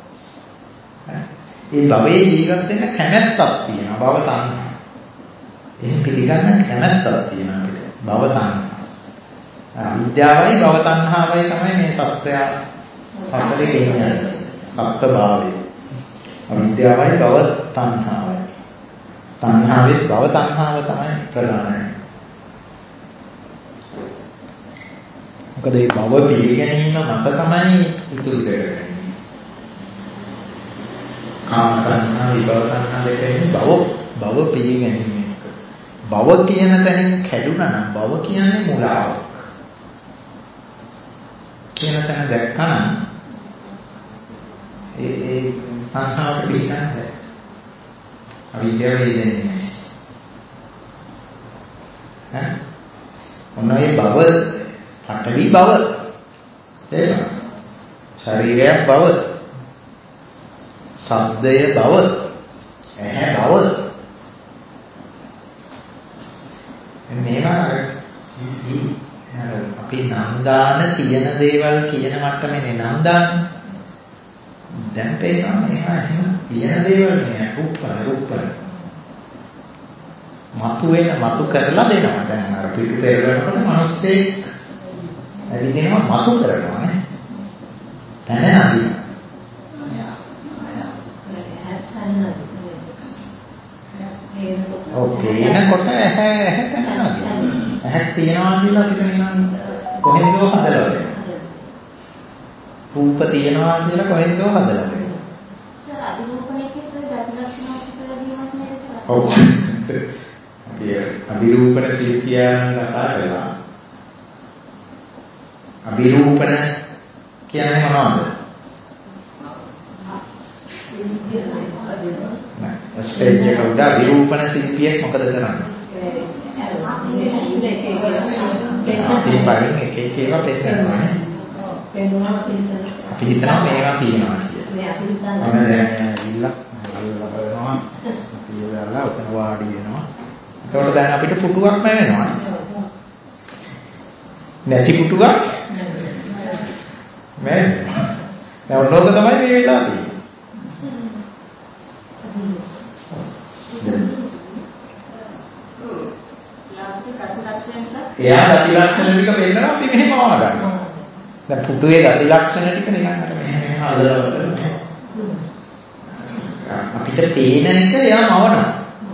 ඒ භවයේ ජීවත් වෙන්න කැමැත්තක් තියෙනවා භව තණ්හා. එහෙන් පිළිගන්න කැමැත්තක් තියෙනවා අපිට භව තණ්හා. අවිද්‍යාවයි භව තණ්හාවයි තමයි මේ සත්‍යය සතරේ ඉන්නේ. සත්‍ය භාවය. අවිද්‍යාවයි භව තණ්හාවයි. තණ්හාවෙත් භව තණ්හාව තමයි ප්‍රධානයි. මොකද මේ භව පිළිගැනීම මත තමයි ඉතුරු දෙන්නේ. කාම තණ්හා විභව තණ්හා දෙකෙන් භව පිළිගැනීම. භව කියන තැනින් කැඩුනා නම් භව කියන්නේ මුලාවක්. කියන තැන දැක්කම ඒ තණ්හාවට පිළිගන්නේ අවිද්‍යාව වේදෙන්නේ ඈ මොනවායි භව පඨවි භව තේරෙනවද ශරීරයක් භව ශබ්දය භව ඇහැ භව මේවා අපි නම් දාන තියෙන දේවල් කියන මට්ටමේ නම් දාන්නේ දැන් පේනවා මේවා එහෙම තියෙන දේවල් නේ රූපන මතු කරලා දෙනවා දැන් අර පිටු පෙරලනකොට මිනිස්සේ ඇවිදිනවා මතු කරනවා නේ තන අදිනවා ඕකේ එනකොට ඇහැ තන අදිනවා ඇහැ තියනවා කියලා අපිට නිකන් කොහෙන්දෝ හදලා දෙනවා රූප තියනවා කියලා කොහෙන්දෝ හදලා දෙනවා. සර් අභිරූපණයකේ ගති ලක්ෂණ කියලා දීමක් නේද කරන්නේ? ඔව්. අපි අභිරූපණ ශිල්පියන් කතා කළා. අභිරූපණ කියන්නේ මොනවද? ස්ටේජ් එක උඩ අභිරූපණ ශිල්පියෙක් මොකද කරන්නේ? අපි පරින් එක ඒවා පෙන්නනවා නේ. අපි හිතනවා මේවා තියෙනවා කියලා. මේ අපි හිතනවා. අපි දැන් ඇවිල්ලා බලනවා. අපි ඉවරලා උතන වාඩි වෙනවා. එතකොට දැන් අපිට පුටුවක් නැවෙනවා. නැති පුටුවක් නෑ. දැන් ඔන්නෝක තමයි මේ වෙලා තියෙන්නේ. එයා ගති ලක්ෂණ ටික පෙන්නනවා අපි මෙහෙම ආව ගන්නවා. දැන් පුටුවේ ගති ලක්ෂණ ටික නිකන් අර මෙහෙම හදලා අපිට පේන එක එයා මවනවා.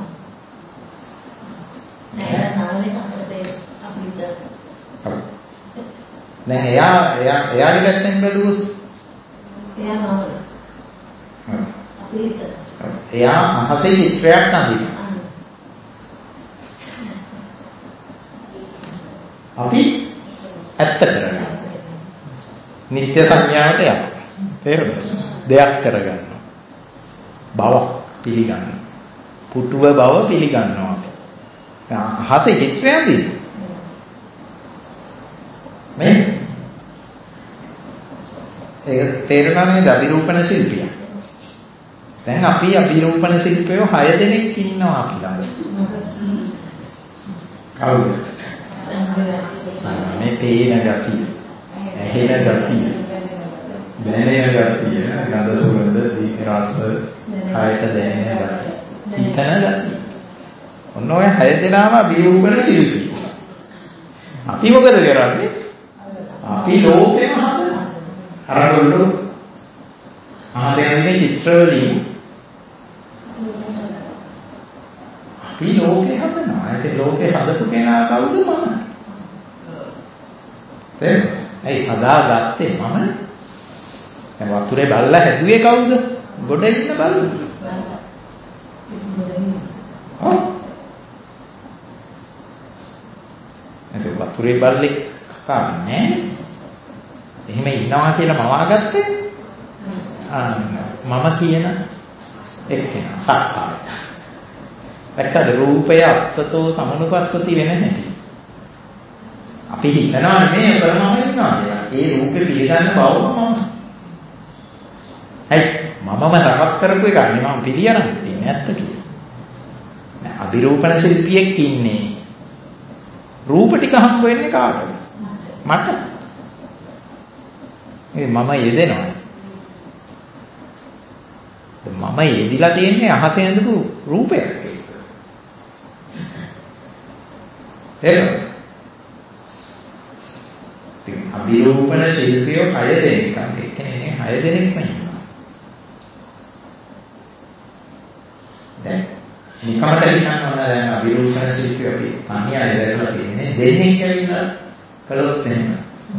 දැන් එයාගේ පැත්තෙන් බැලුවොත් එයා මවනවා. එයා අහසේ චිත්‍රයක් නදිනවා. අපි ඇත්ත කරගන්නවා. නිත්‍ය සංඥාවට යනවා. තේරුණාද? දෙයක් කරගන්නවා. බව පිළිගන්නවා. පුටුව බව පිළිගන්නවා. අහසේ චිත්‍රයක් දී. මේ ඒක තේරුණා නේද? අභිරූපණ ශිල්පිය. දැන් අපි අභිරූපණ ශිල්පියෝ 6 දෙනෙක් ඉන්නවා අපි ළඟ. කවුද? මේ පේන ගතිය. ඇහෙන ගතිය, දැනෙන ගතිය, ගඳ සුවඳ, දීප රස, කායට දැනෙන ගතිය, හිතන ගතිය. ඔන්න ඔය 6 දෙනාම අභිරූපණ ශිල්පී. අපි මොකද කරන්නේ? අපි ලෝකෙම හදනවා. අරගොල්ලෝ ආදෙන්නේ චිත්‍ර වලින් අපි ලෝකෙ හදනවා. ඒක ලෝකෙ හදපු කෙනා කවුද? මම. ඇයි හදාගත්තේ මමනේ? දැන් වතුරේ බල්ලා හැදුවේ කවුද? ගොඩ ඉන්න බල්ලා. ඒක වතුරේ බල්ලෙක් කන්නේ. එහෙම ඉන්නවා කියලා මවාගත්තේ. මම කියන එක්කෙනා සක්කාය. වැත්තද රූපය අත්තතෝ සමනුපස්සති වෙන හැටි. අපි හිතනවා නේ ප්‍රමාණ වෙනවා කියලා. ඒ රූපේ පිළිගන්න බවම මම. හයි මමම සකස් කරපු එක නේ මම පිළියරන් තියෙන්නේ ඇත්ත කියලා. නෑ අභිරූපණ ශිල්පියෙක් ඉන්නේ. රූප ටික හම්බ වෙන්නේ කාටද? මට. මම යෙදෙනවා. මම යෙදිලා තියෙන්නේ අහසේ ඇඳපු රූපයක් එක්ක. එහෙනම් අභිරූපණ ශිල්පියෝ 6 දෙනෙක් එක්කනේ 6 දෙනෙක්ම ඉන්නවා. දැන් නිකමට හිතන්න දැන් අභිරූපණ ශිල්පියෝ අපි තනියම දැකලා තියෙන්නේ දෙන්නෙක් ඇවිල්ලා කළොත් එහෙම.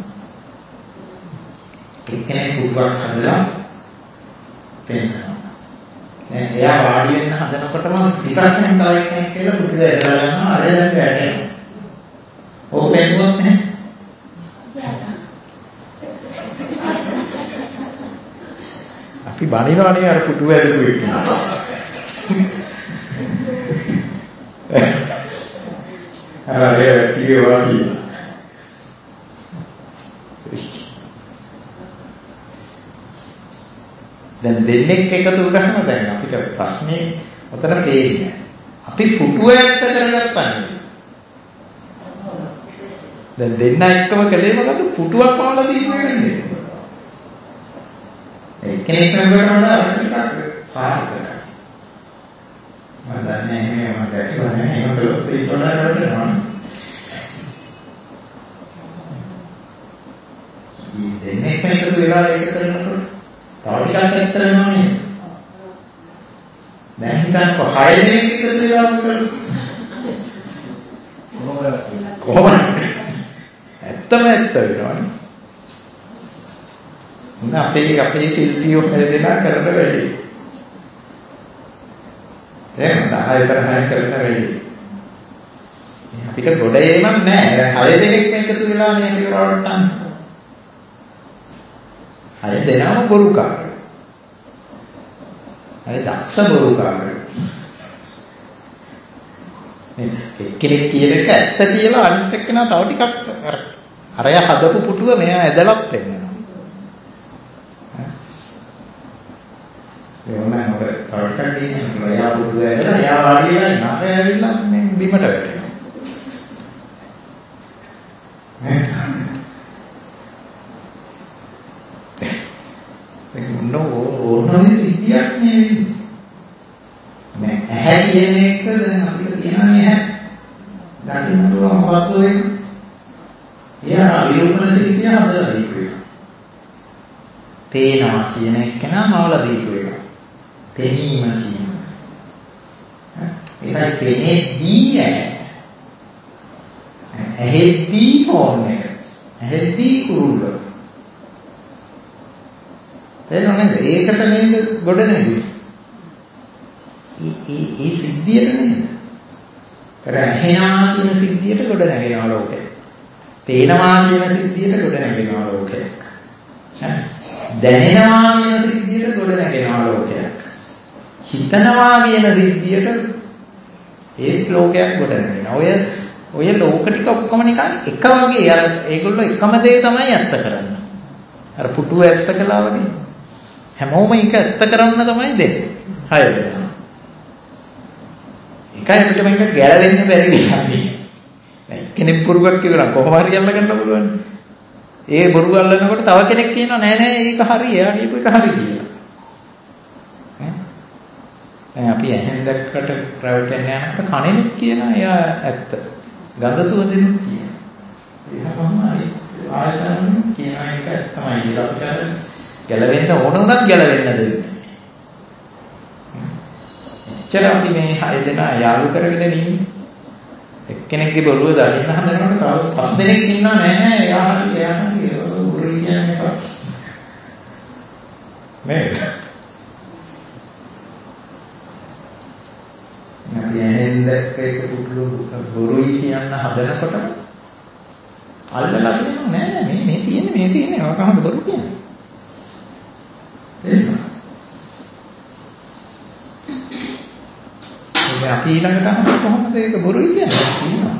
එක්කෙනෙක් කුඩුවක් හදලා පෙන්නනවා. දැන් එයා වාඩි වෙන්න හදනකොටම විපස්සෙන් තව එක්කෙනෙක් කියලා කුඩුව ඇදලා ගන්නවා අර දැන් වැටෙනවා. ඕක පෙන්නුවොත් නේ අපි බණිනවනේ අර කුඩුව ඇදපු එක. අර ඒ වාඩි දැන් දෙන්නෙක් එකතු වුණාම දැන් අපිට ප්‍රශ්නේ උතන පේන්නේ. අපි පුටුව ඇත්ත කරගත්තා නේ. දැන් දෙන්න එක්කම කලේ මොකද පුටුවක් වහලා දීන්නේ. එක්කෙනෙක් නම්බරවල ටිකක් සාර්ථකයි. මම දන්නේ නැහැ මම දැක්කම නැහැ එහෙම කළොත් ඒක වඩා කරනවා. මේ දෙන්නෙක් එකතු වෙලා ඒක කරනකොට තව ටිකක් ඇත්ත වෙනවා නේද? දැන් හිතන්නකො 6 දෙනෙක් එකතු වෙලා මොකද? කොහොමද? ඇත්තම ඇත්ත වෙනවනේ. අපේ ශිල්පියෝ හැදෙනා කරන වැඩි. එහෙනම් 10 කරන වැඩි. අපිට ගොඩ ඒමක් නැහැ. දැන් 6 දෙනෙක් එකතු වෙලා මේ පිරවට්ටන්නේ. 6 දෙනාම බොරුකාරයෝ. 6 දක්ෂ බොරුකාරයෝ. එක්කෙනෙක් කියන එක ඇත්ත කියලා අනිත් එක්කෙනා තව ටිකක් අරය හදපු පුටුව මෙයා ඇදලත් වෙනවා. ඒ වුණා මොකද තව ටිකක් කියන්නේ එයා පුටුව ඇදලා එයා වාඩි වෙලා ඉන්නවා. ඇවිල්ලා මේ බිමට වැටෙනවා. ඕනම සිද්ධියක් නෙවෙයි. මේ ඇහැ කියන එක දැන් අපිට තියෙනනේ ඇහැ. දකින්න පුළුවන් මොකක්ද වෙන්නේ? එයා විරූපණ සිද්ධිය හදලා දීපු එක. පේනවා කියන එක නමවලා දීපු එක. පෙනීම කියන. ඒකයි පෙනේදී ඇහෙද්දී ඕනේ. ඇහෙද්දී කුරුල්ල. එනෝනේ ඒකට නේද ගොඩ නැගුවේ. ඒ සිද්ධියට නේද? ඇහෙනවා කියන සිද්ධියට ගොඩ නැගෙනවා ලෝකේ. පේනවා කියන සිද්ධියට ගොඩ නැගෙනවා ලෝකේ. දැනෙනවා කියන සිද්ධියට ගොඩ නැගෙනවා ලෝකයක්. හිතනවා කියන සිද්ධියට ඒත් ලෝකයක් ගොඩ නැගෙනවා. ඔය ලෝක ටික ඔක්කොම නිකන් එක වගේ අර ඒගොල්ලෝ එකම දේ තමයි ඇත්ත කරන්නේ. අර පුටුව ඇත්ත කළා වගේ. හැමෝම ඒක ඇත්ත කරන්න තමයි දෙන්නේ. හරිද? එකයි අපිට මේක ගැලවෙන්න බැරි වෙලා තියෙන්නේ. කෙනෙක් බොරුවක් කියනවා කොහොම හරි අල්ල ගන්න පුළුවන්. ඒ බොරු අල්ලනකොට තව කෙනෙක් කියනවා නෑ නෑ ඒක හරි. එයා කියපු එක හරි කියලා. දැන් අපි ඇහෙන් දැක්කට රැවටෙන්න යනකොට කනෙත් කියනවා එයා ඇත්ත. ගඳ සුවඳිනුත් කියනවා. ඒකම ආයතන කියන එක තමයි අපිට ගැලවෙන්න ඕන උනත් ගැලවෙන්න දෙන්නේ. එච්චර අපි මේ 6 දෙනා යාළු කරගෙන ඉන්නේ. එක්කෙනෙක්ගේ බොරුව දකින්න හදනකොට තව 5 දෙනෙක් ඉන්නවා නෑ එයා හරි බොරු කියන්නේ නැහැ. නේද? අපි ඇහෙන් දැක්ක එක පුටුව බොරුයි කියන්න හදනකොට අල්ලලා කියනවා නෑ මේ තියෙන්නේ ඔය කහඳ බොරු කියන්නේ. එහෙනම් අපි ඊළඟට අහන්නේ කොහොමද ඒක බොරුයි කියන්නේ කියනවා.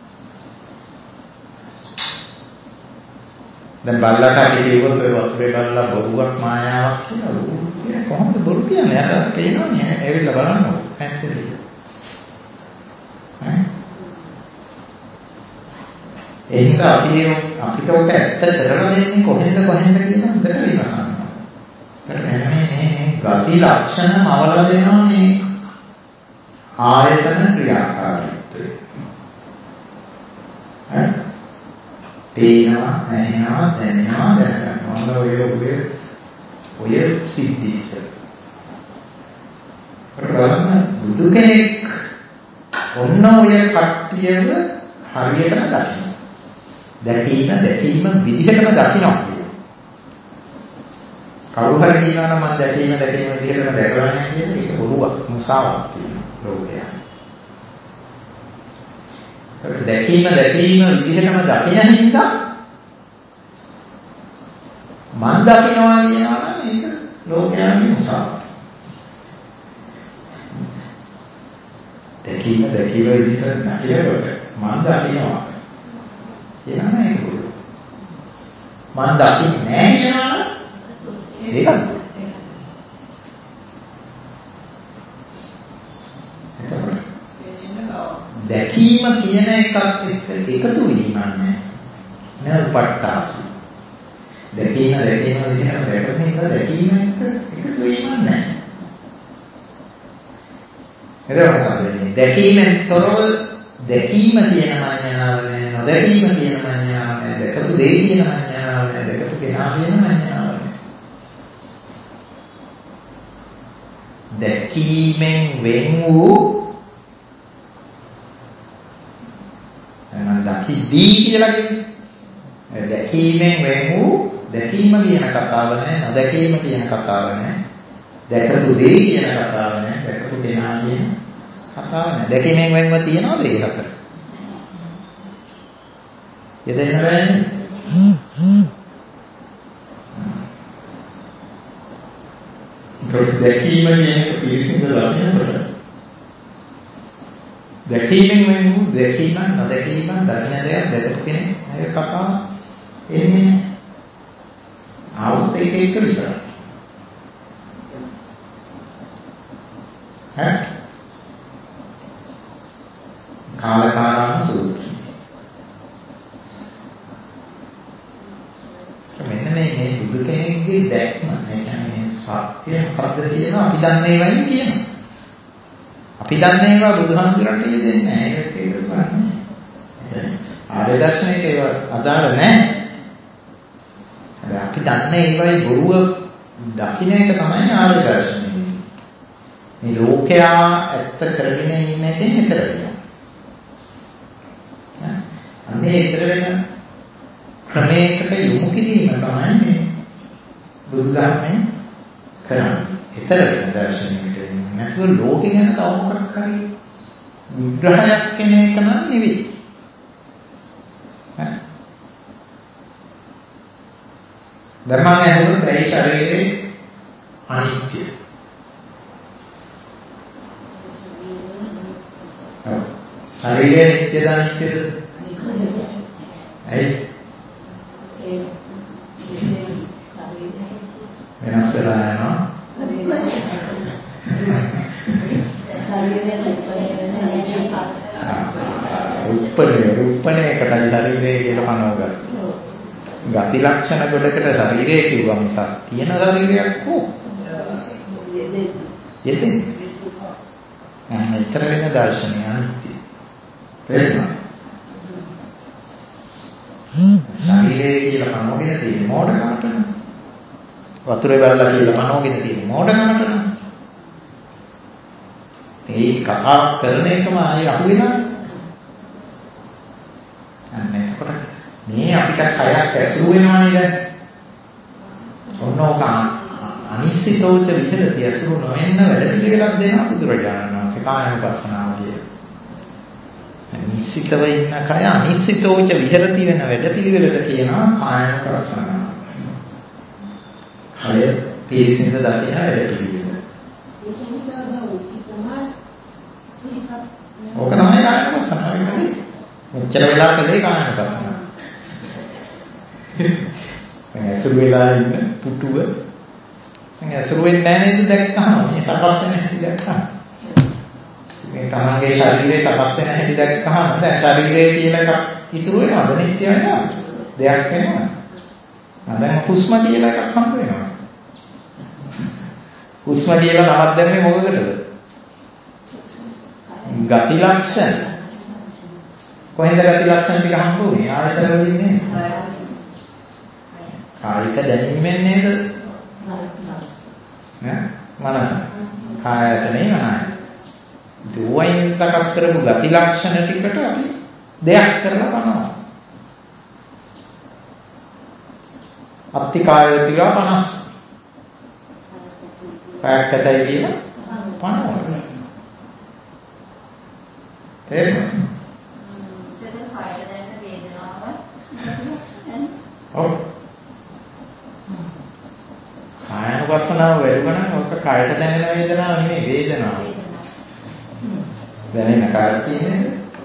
දැන් බල්ලට අපි කියවොත් ඔය වතුරේ බල්ලා බොරුවක් මායාවක් කියලා කොහොමද බොරු කියන්නේ? අර කියනවනේ ඇවිල්ලා බලන්නකො ඇත්තද? ඒක අපිට ඔක ඇත්ත කරලා දෙන්නේ කොහෙන්ද කියන උදේට විමසනවා. මේ ගති ලක්ෂණ මවලා දෙනවා මේ ආයතන ක්‍රියාකාරීත්වය. හරි? පේනවා, ඇහෙනවා, දැනෙනවා, දැනගන්නවා. ඔය සිද්ධිය. ප්‍රබලම බුදු කෙනෙක් ඔන්න ඔය කට්ටියව හරියටම දකිනවා. දැකීම විදිහටම දකිනවා කියනවා. කවුරු හරි කියනවා නම් මම දැකීම විදිහටම දැකලා නැහැ කියන එක බොරුවක්, මුසාවක් කියනවා ලෝකයා. ඒක දැකීම විදිහටම දකින හින්දා මම දකිනවා කියනවා නම් ඒක ලෝකයාගේ මුසාවක්. දැකීම විදිහට දකිනකොට මම දකිනවා. එනම ඒක බොරු. මම දකින්නේ නැහැ කියනවා ඒක දැකීම කියන එකත් එක්ක එකතු වීමක් නැහැ. නල්පට්ටාසි. දැකීම විදිහට දැකීම එක්ක එකතු වීමක් නැහැ. එතකොට දැකීමෙන් තොරව දැකීම කියන මඤ්ඤණාව නැහැ, නොදැකීම කියන මඤ්ඤණාව නැහැ, දැකපු දේ කියන මඤ්ඤණාව නැහැ, දැකපු කෙනා කියන මඤ්ඤණාව නැහැ. දැකීමෙන් වෙන් වූ දකිදී කියලා කියන්නේ. දැකීමෙන් වෙන් වූ දැකීම කියන කතාව නැහැ, නොදැකීම කියන කතාව නැහැ. දැකපු දේ කියන කතාව නැහැ, දැකපු කෙනා කියන කතාව නැහැ. දැකීමෙන් වෙන්ව තියනවද ඒ හතර? යදෙන්න බෑනේ. දැකීම කියන එක පිළිසිඳ ලබනකොට දැකීමෙන් වෙන වූ දැකීම නොදැකීම දකින්න දෙයක් දැකපු කෙනෙක් අය කතාව එන්නේ ආවොත් එක විතරයි. හරි? කාලකාරාම සූත්‍රය. මෙන්න මේ බුදු කෙනෙක්ගේ දැක්ම කියන්නේ සත්‍ය මොකද්ද කියලා අපි දන්නේ වයින් කියනවා. අපි දන්නේ ඒවා බුදුහාමුදුරන්ට දෙන්නේ නැහැ. ඒක කියන්නේ. ආර්ය දර්ශනයට ඒවා අදාළ නැහැ. අපි දන්නේ ඒවයි බොරුව දකින්න එක තමයි ආර්ය දර්ශනය. මේ ලෝකයා ඇත්ත කරගෙන ඉන්න එකෙන් ඈතර වෙනවා. අනේ ඈතර වෙන ක්‍රමයකට යොමු කිරීම තමයි මේ බුදුදහමේ කරන්නේ. ඈතර වෙන දර්ශනයකට නැතුව ලෝකෙ ගැන තව මොකක් හරි විග්‍රහයක් කියන එක නම් නෙවෙයි. ධර්මයේ හොඳ ඒ ශරීරේ අනිත්‍ය. ශරීරය නිට්ටයද අනිත්‍යද? ඇයි? වෙනස් වෙලා යනවා. උප්පණයකට ශරීරය කියලා පනවගත්තා. ගති ලක්ෂණ ගොඩකට ශරීරය කිව්වම තියෙන ශරීරයක් කො? යෙදෙන්නේ. ඊතර වෙන දර්ශනය අනිත්‍ය. තේරුණා? ශරීරය කියලා පනවගෙන තියෙන මෝඩකමට වතුරේ බලලා කියලා පනවගෙන තියෙන මෝඩකමට ඒ කතා කරන එකම ආයේ අහු වෙනවා. අන්න එතකොට මේ අපිට කයක් ඇසුරු වෙනවනේ දැන්. ඔන්න ඔක අනිශ්චිතෝච විහෙරති ඇසුරු නොවෙන්න වැඩ පිළිවෙලක් දෙනවා බුදුරජාණන් වහන්සේ කායනුපස්සනාව කියලා. නිශ්චිත නිශ්චිතව ඉන්න කය අනිශ්චිතෝච විහෙරති වෙන වැඩපිළිවෙලට කියනවා කායනුපස්සනාව. කය පිරිසිදු දකින වැඩපිළිවෙල. ඕක තමයි කායනුපස්සනාව කියන්නේ. මෙච්චර වෙලා කලේ කායනුපස්සනාව. දැන් ඇසුරු වෙලා ඉන්න පුටුව දැන් ඇසුරු වෙන්නේ නැහැ නේද දැක්කහම මේ සකස් වෙන හැටි දැක්කහම මේ තමන්ගේ ශරීරයේ සකස් වෙන හැටි දැක්කහම දැන් ශරීරය කියලා එකක් ඉතුරු වෙනවද නිත්‍ය වෙනවද දෙයක් වෙනවද දැන් හුස්ම කියලා එකක් හම්බ වෙනවා හුස්ම කියලා නමක් දැම්මේ මොකකටද ගති ලක්ෂණ කොහෙන්ද ගති ලක්ෂණ ටික හම්බ වුනේ ආයතන වලින් නේ කායික දැනීමෙන් නේද මනස කායතනේ මනයි දුවයින් සකස් කරපු ගති ලක්ෂණ ටිකට අපි දෙයක් කරලා බලනවා අත්ති කායතිවා 50 කායකතයි කියලා 50 තේරෙනවද සෙන් කායත දැන වේදනාව ඔව් කායනුපස්සනාව වැඩුණා නම් ඔක කයට දැනෙන වේදනාව නෙමෙයි වේදනාව. දැනෙන කාය කියන්නේ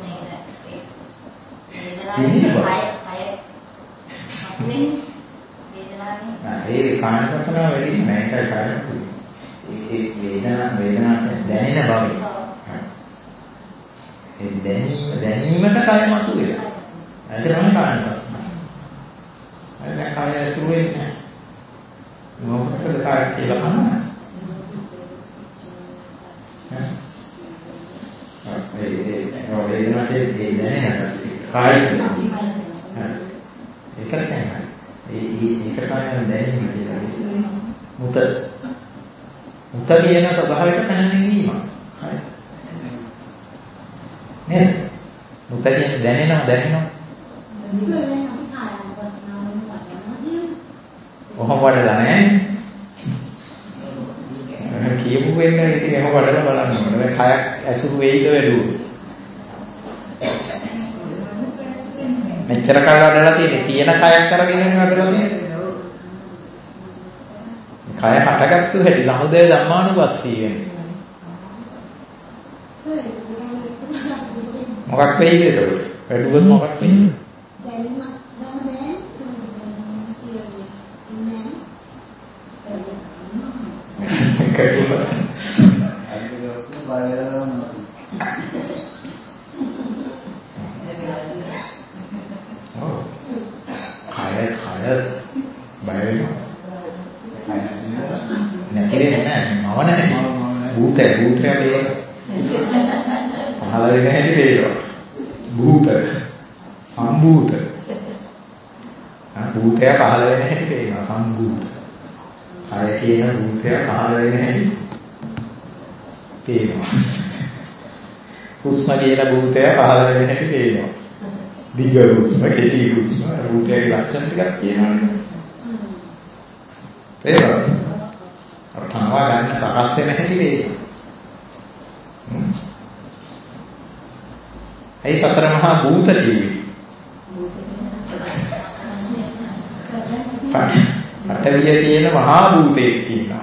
ඒ කායනුපස්සනාව වැඩි නෑ ඒකයි කායනුපස්සනාව. ඒ වේදනාව දැනෙන බව. ඒ දැනීමට කය මතුවෙලා. ඒක තමයි කායනුපස්සනාව. ඒක කාය ඇසුරු වෙන්නේ මොකටද කාය කියලා අහනවා. ඒ වේදනාවට ඒ දැනෙන කාය කියන්නේ. ඒක තමයි. ඒක තමයි දැනෙන්නේ කියලා. මුත කියන ස්වභාවයට පැනනීම. හරි. නේද? මුත කියන්නේ දැනෙනවා. ඔහොම වඩලා නැහැ. කියපු වෙන්නේ ඉතින් එහෙම වඩලා බලන්න ඕනේ. මේ කයක් ඇසුරු වෙයිද වැඩුවොත්. මෙච්චර කල් වඩලා තියෙන කයක් කරගෙන වඩලා තියෙන්නේ. කය හටගත්තු හැටි සමුදය ධම්මානුපස්සී වෙන්නේ. මොකක් වෙයිද ඒක? වැඩුවොත් මොකක් වෙයිද? හුස්ම කියන භූතය පහළ වෙන හැටි පේනවා. දිග හුස්ම, කෙටි හුස්ම, රූපයේ ලක්ෂණ ටිකක් කියනවනේ. තේරෙනවද? අර්ථනවා ගන්න සකස් වෙන හැටි පේනවා. ඇයි සතර මහා භූත කිව්වේ? පඨවිය තියෙන මහා භූතයෙක් කියනවා.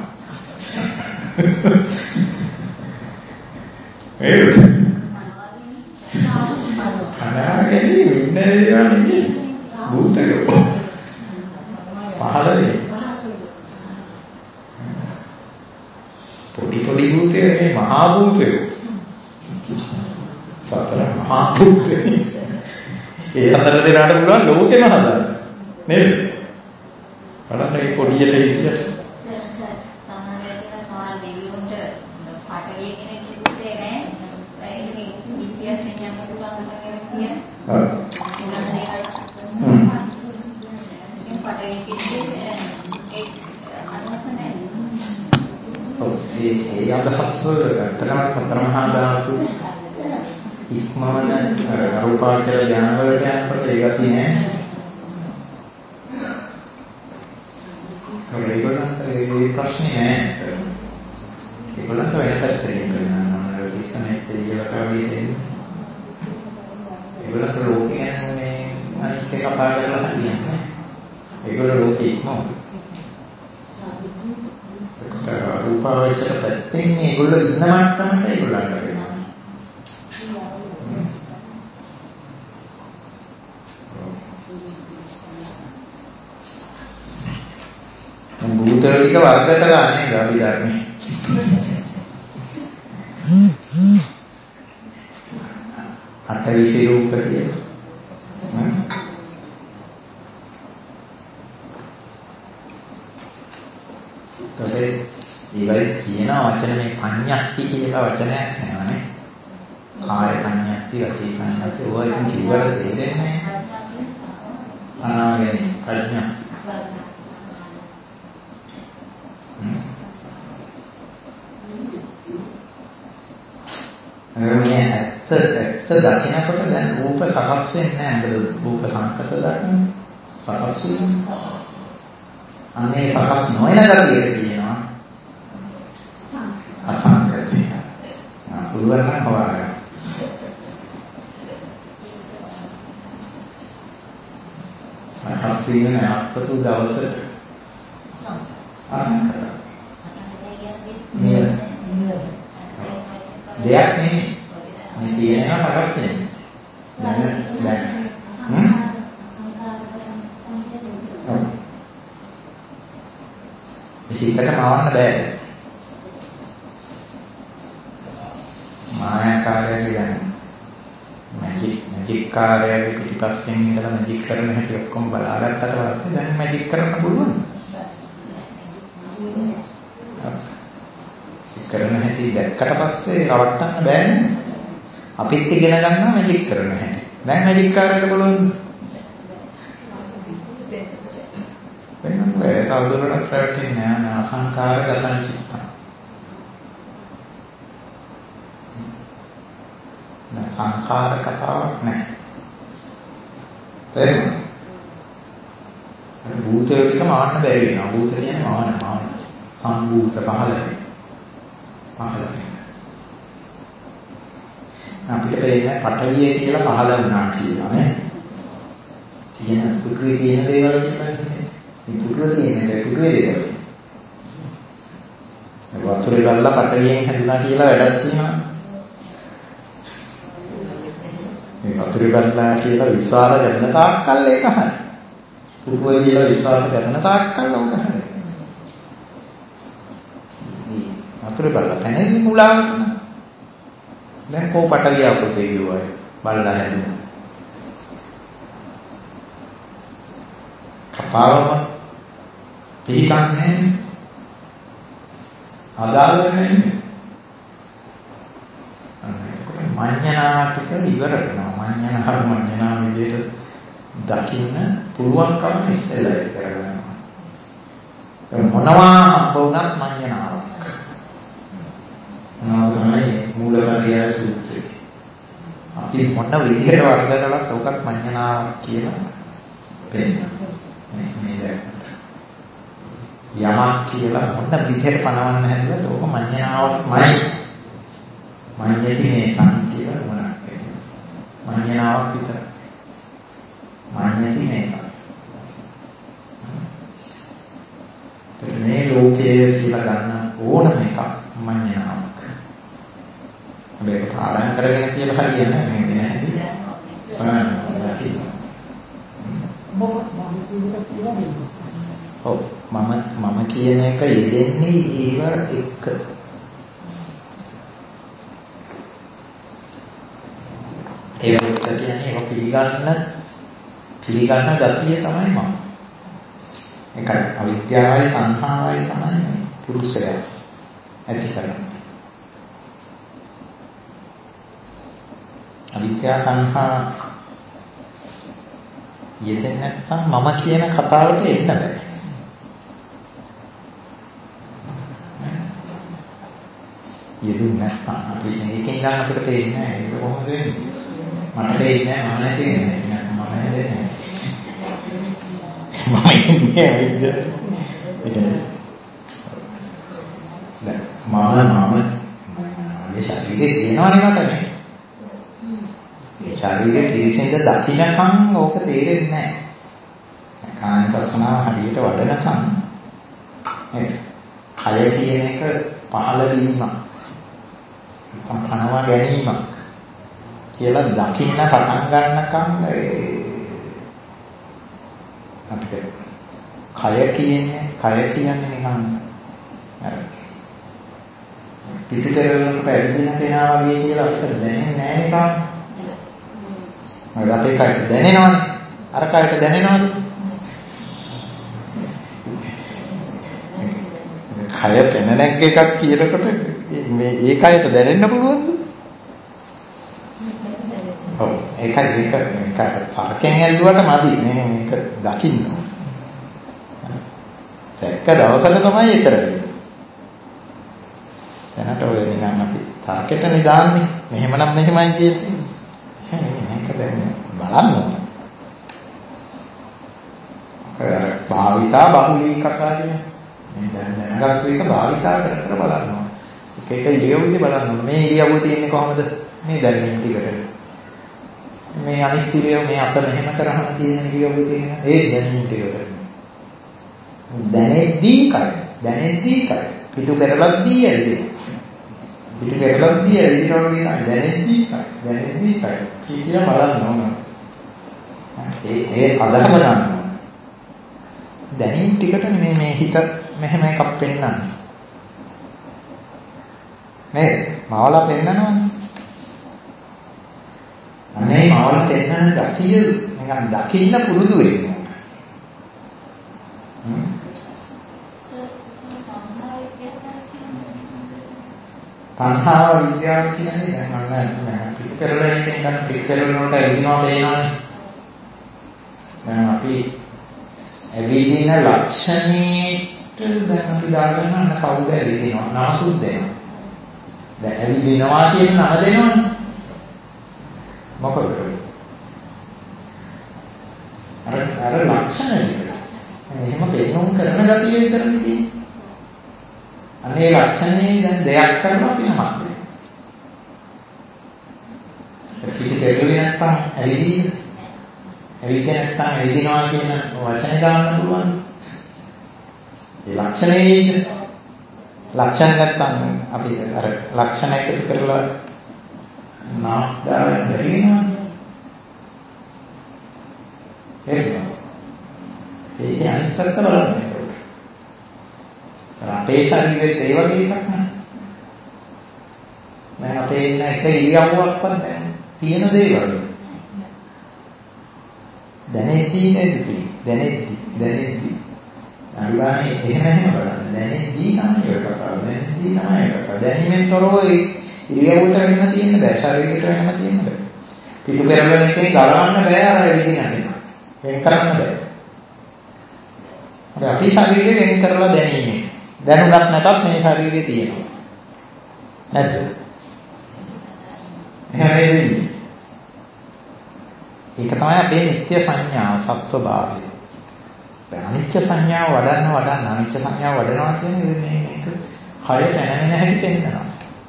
ඒක අනාගතේ ඉන්නේ නෙවෙයි භූතකෝ පහළදී පොඩි භූතේ මේ මහා භූතේ සතර මහා භූතේ ඒ හතර දෙනාට පුළුවන් ලෝකෙම හදන්න නේද බලන්න මේ පොඩියට ඉන්න ඒ අදහස් ඇත්තටම සතර මහා ධාතු ඉක්මවන රූපාවචර ඥාන වලට යනකොට ඒ ගතිය නෑ. ඒගොල්ලන්ට ඒ ප්‍රශ්නේ නෑ. ඒගොල්ලන්ට වෙන පැත්තකින් කරනවා. ඉස්සමෙත් ඉයලට වගේ දෙන්නේ. ඒගොල්ලෝ ලෝකේ ගැන මේ අනිත් එක කතා කරලා හරියන්නේ. ඒගොල්ලෝ ලෝකේ ඉක්මවන. රූපාවචර පැත්තෙන් ඒගොල්ලෝ ඉන්න මට්ටමට ඒගොල්ලන්ට වෙනවා. භූතල ටික වර්ග කළා නේද අපි ධර්මයේ. අටවිසි රූප කියලා. ඒවයි කියන වචන මේ පඤ්ඤක්ති කියලා වචනයක් නෑනේ. කාය පඤ්ඤක්ති, වචී පඤ්ඤක්ති ඔය ඉතින් කිව්වට තේරෙන්නේ නෑ. අනාගත ප්‍රඥා. මේ ඇත්ත දකිනකොට දැන් රූප සකස් වෙන්නේ නෑ. මොකද රූප සංකත දකින්න සකස් වෙන්නේ. අනේ සකස් නොවන ගතියට කියනවා අසංකතය. පුළුවන් නම් හොයාගන්න. හස්තින අපතු දවසට අසංකත. දෙයක් නෙමෙයි. මේ තියෙනවා සකස් වෙන්නේ. දැන් හිතට මවන්න බෑ. මායාකාරයගේ දැන් මැජික් කාර්යයේ පිටිපස්සෙන් ඉඳලා මැජික් කරන හැටි ඔක්කොම බලාගත්තට පස්සේ දැන් මැජික් කරන්න පුළුවන්. කරන හැටි දැක්කට පස්සේ රවට්ටන්න බෑනේ. අපිත් ඉගෙන ගන්නවා මැජික් කරන හැටි. දැන් මැජික් කාර්යයට බලන්න. වෙනම තවදුරටත් පැවැටෙන්නේ නැහැ අසංකාරගතන චිත්තං. සංඛාර කතාවක් නැහැ. තේරුණා? භූතයක මාන්න බැරි වෙනවා. භූත කියන්නේ මාන. සම්භූත පහළ වෙන. අපිට පේන්නේ පඨවිය කියලා පහළ වුණා කියලා නේ. තියෙන පුදුවේ තියෙන දේවල් කියලා නේ. මේ පුදුවේ තියෙන දේවල්. වතුරේ ගල්ලා පඨවියෙන් හැදුනා කියලා වැඩක් තියෙනවා. මේ වතුරේ ගල්ලා කියලා විශ්වාස කරන තාක්කල් ඒක හරි. පුදුවේ කියලා විශ්වාස කරන තාක්කල් ඕක හරි. වතුරේ ගල්ලා පැනෙන්නේ මුලාවට. දැන් කෝ පඨවිය අපතේ ගියවයි බලලා හැදුවා. කපාවම පිළිගන්නේ අදාළ වෙන්නේ. මඤ්ඤණා ටික ඉවර වෙනවා. මඤ්ඤණා විදියට දකින්න පුළුවන්කම ඉස්සෙල්ලා ඒක කරගන්නවා. මොනවා හම්බ වුණත් මඤ්ඤණාවක්. මොනවායි මූලපරියාය සූත්‍රය. අපි මොන විදියට වර්ග කළත් ඔකත් මඤ්ඤණාවක් කියලා පෙන්නනවා. මේ යමක් කියලා මොන විදියට පනවන්න හැදුවත් ඕක මඤ්ඤණාවක්මයි. මඤ්ඤති මේකන් කියලා මොනක් කියනවා. මඤ්ඤණාවක් විතර. මඤ්ඤති මේකන්. මේ ලෝකයේ කියලා ගන්න ඕනම එකක් මඤ්ඤණාවක්. මේක පාඩම් කරගෙන කියලා හරියන්නේ නැහැ මේ වෙන හැටි. ඔව් මම කියන එක යෙදෙන්නේ ඒව එක්ක. ඒක කියන්නේ ඒක පිළිගන්න ගතිය තමයි මම. ඒකයි අවිද්‍යාවයි තණ්හාවයි තමයි පුරුෂයා ඇති කරන්නේ. අවිද්‍යාව තණ්හා යෙදෙන්නේ නැත්නම් මම කියන කතාවට එන්න බෑ. යෙදුන්නේ නැත්නම් අපි මේකෙන් ඉඳන් අපිට තේරෙන්නේ නැහැ ඒක කොහොමද වෙන්නේ. මට තේරෙන්නේ නැහැ මම නැති වෙන්නේ. මම හැදෙන්නේ. මම ඉන්නේ අවිද්‍යාව. මම මේ ශරීරේ තියෙනවනේ මට නේ. මේ ශරීරයේ පිරිසිඳ දකින්නකම් ඕක තේරෙන්නේ නැහැ. කායපස්සනාව හරියට වඩනකම් නේද? කය කියන එක පහළ වීමක්. පණවා ගැනීමක් කියලා දකින්න පටන් ගන්නකම් අපිට කය කියන්නේ නිකන් පිටුකරනකොට ඇවිදින කෙනා වගේ කියලා අපිට දැනෙන්නේ නැහැ නේ තාම. මොකද අපේ කයට දැනෙනවනේ. අර කයට දැනෙනවද? කය පෙනෙනක් එකක් කියනකොට මේ ඒ කයට දැනෙන්න පුළුවන්ද? ඔව් ඒකයි මේක තරකෙන් ඇල්ලුවට මදි. මේක දකින්න. දැක්ක දවසක තමයි ඊතර වෙන්නේ. දැනට ඔය නිකන් අපි තරකෙට නිදාන්නේ. මෙහෙමනම් මෙහෙමයි කියන්නේ. මේක දැන් බලන්න ඕනේ. භාවිතා බහුලී කතා කියන්නේ. මේ දැන් දැනගත්තු එක භාවිතා කර කර බලන්න ඕනේ. එක ඉරියව්වේදී බලන්න ඕනේ. මේ ඉරියව්ව තියෙන්නේ කොහොමද? මේ දැනෙන ටිකට. මේ අනිත් ඉරියව්ව මේ අත මෙහෙම කරාම තියෙන ඉරියව්ව තියෙන ඒ දැනෙන ටිකට. දැනෙද්දී කය පිටු කරලද්දී ඇවිදිනවා. පිටු කරලද්දී ඇවිදිනවා කියන දැනෙද්දී කය කියලා බලන්න ඕන. ඒ අදහම ගන්න. දැනීම් ටිකට මේ හිත මෙහෙම එකක් පෙන්නන්නේ. නේද? මාවලා පෙන්නනවනේ. අනේ මාවලා පෙන්නන ගතිය නිකන් දකින්න පුරුදු වෙන්න. තණ්හාව විද්‍යාව කියන්නේ දැන් මම පිටපෙරළෙන් ගන්න පිටපෙරළන වලට එදිනවා පේනවනේ. දැන් අපි ඇවිදින ලක්ෂණයට දැන් අපි දාගෙන අන්න කවුද ඇවිදිනවා නමකුත් දෙනවා. දැන් ඇවිදිනවා කියන නම දෙනවනේ. මොකද? අර ලක්ෂණ විතර. එහෙම පෙන්වුම් කරන ගතිය විතරනේ තියෙන්නේ. අනේ ලක්ෂණේ දැන් දෙයක් කරලා අපි නමක් දෙනවා. පිටි පෙරළුවේ නැත්තම් ඇවිදින්න. ඇවිදින්න නැත්තම් ඇවිදිනවා කියන වචනේ දාන්න පුළුවන්. ඒ ලක්ෂණේ ලක්ෂණ නැත්තම් අපි අර ලක්ෂණ එකතු කරලා නාම දාන්න බැරිනවා. ඒක අනිත් පැත්ත බලන්න. අපේ ශරීරෙත් ඒ වගේ එකක් නෑ. මම අපේ ඉන්න එක ඉරියව්වක්වත් දැන් තියෙන දේවල්. දැනෙද්දී. අනුගානේ එහෙම බලන්න. දැනෙද්දී තමයි ඔය කතාව. දැනෙද්දී තමයි කතාව. දැනීමෙන් තොරව ඉරියව්වට වෙන්න තියෙන්න බෑ. ශරීරයට වෙන්න තියෙන්න බෑ. පිටු පෙරළන එකෙන් ගලවන්න බෑ අර එළිදිනන. වෙන් කරන්න බෑ. අපි ශරීරය වෙන් කරලා දැනීමේ දැනුණත් නැතත් මේ ශරීරයේ තියෙනවා. නැද්ද? එහෙමයි. ඒක තමයි අපේ නිත්‍ය සංඥා සත්වභාවය. දැන් අනිත්‍ය සංඥාව වඩන්න අනිත්‍ය සංඥාව වඩනවා කියන්නේ මේක කය පැනෙන හැටි පෙන්නනවා.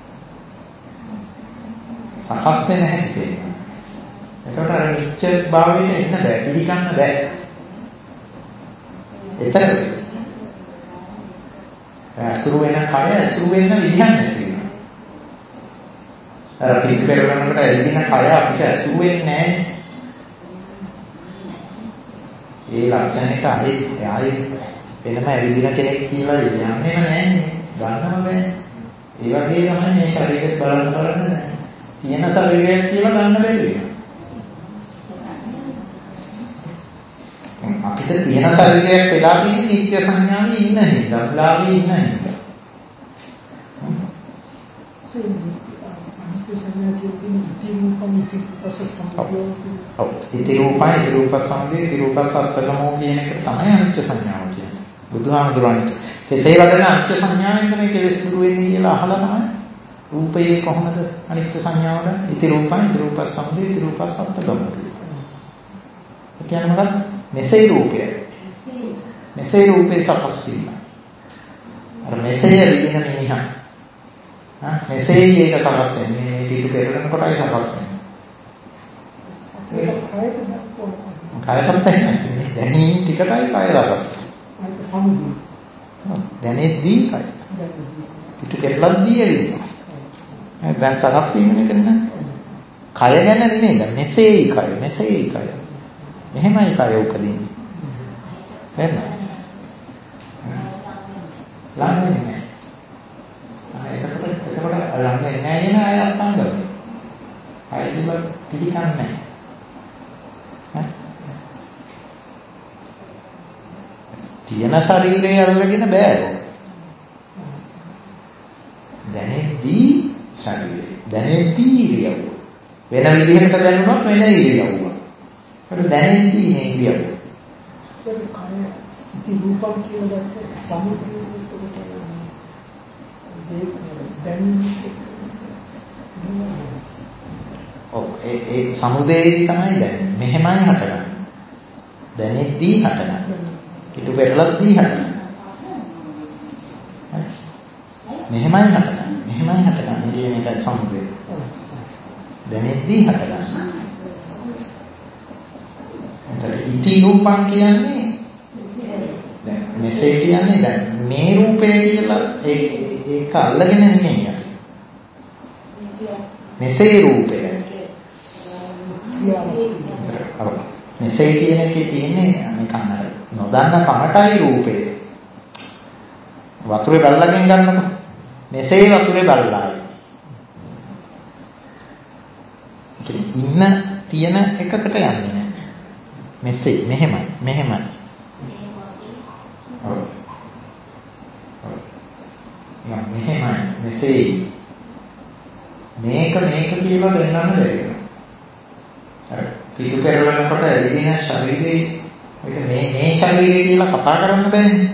සකස් වෙන හැටි පෙන්නනවා. ඒකට අර නිත්‍ය භාවයට එන්න බෑ, පිළිගන්න බෑ. ඒතර අසුරු වෙන කය අසුරු වෙන විදිහක් නැති වෙනවා. අර පිට පෙරලනකොට එදින කය අපිට අසුරු වෙන්නේ නැහැ. ඒ ලක්ෂණයට ආයේ වෙනම ඇවිදින කෙනෙක් කියලා යන්නේ නැහැ. ගන්නම බෑ. ඒ වගේ තමයි මේ ශරීරෙත් බලන්න තියෙන ශරීරයක් කියලා ගන්න බැරි වෙනවා. අපිට තියෙන ශරීරයක් වෙලා තියෙන නිත්‍ය සංඥාවේ ඉන්න හින්දා, ලාභී ඉන්න හින්දා. අනිත්‍ය සංඥාවේ ඉති රූප සම්පේ ඉති රූප සත්ත්වගමෝ කියන එක තමයි අනිත්‍ය සංඥාව කියන්නේ. බුදුහාමුදුරන්ට කෙසේ වඩන අනිත්‍ය සංඥාවෙන්ද මේ කෙලෙස් දුරු වෙන්නේ කියලා අහලා තමයි රූපයේ කොහොමද අනිත්‍ය සංඥාවද? ඉති රූප සම්පේ ඉති රූප සත්ත්වගමෝ. ඒ කියන්නේ මොකක්ද? මෙසේ රූපේ සකස් වීම. අර මෙසේ විදින මිනිහා. මෙසේ ඒක සකස් වෙන්නේ පිටු පෙරලන කොටයි සකස් වෙන්නේ. කයටත් නැහැ. දැනීම ටිකටයි කය සකස්. ඒක සමුදේ. දැනෙද්දී කය. පිටු කෙරළද්දී ඇවිදිනවා. දැන් සකස් වීම එක නේ. කය ගැන නෙමෙයි දැන් මෙසේයි කය මෙසේයි කය. එහෙමයි කය උපදින්නේ. එහෙනම් ළඟ වෙන්නේ නැහැ. එතකොට ළඟ වෙන්නේ නැහැ කියන අය අත්ංගම. කයදිව පිළිකන්නේ නැහැ. තියෙන ශරීරය අල්ලගෙන බෑ. දැනෙද්දී ශරීරය. දැනෙද්දී ඉරියව්ව. වෙන විදිහකට දැනුනොත් වෙන ඉරියව්ව. ඒක දැනෙද්දී නේ ඉරියව්ව. ඒක කය ඉති රූපම් කියන දත් සමුදේ ඒ සමුදේදී තමයි දැනෙන්නේ. මෙහෙමයි හටගන්නේ. දැනෙද්දී හටගන්නේ. පිටු පෙරලද්දී හටගන්නේ. මෙහෙමයි හටගන්නේ. මෙහෙමයි හටගන්නේ කියන එකයි සමුදේ. දැනෙද්දී හටගන්නේ. එතකොට ඉති රූපං කියන්නේ දැන් මෙසේ කියන්නේ දැන් මේ රූපය කියලා ඒක අල්ලගෙන නෙමෙයි අපි. මෙසේ රූපය. මෙසේ කියන එකේ තියෙන්නේ නිකන් අර නොදන්න කමටයි රූපය. වතුරේ බල්ලගෙන් ගන්නකො. මෙසේ වතුරේ බල්ලායි. ඉන්න තියෙන එකකට යන්නේ නැහැ. මෙසේ මෙහෙමයි මෙහෙමයි. ඔව්. මෙහෙමයි මෙසේ මේක කියලා දෙන්නන්න බැහැ. අර පිටු පෙරවනකොට එදින ශරීරේ මේ ශරීරය කියලා කතා කරන්න බෑනේ.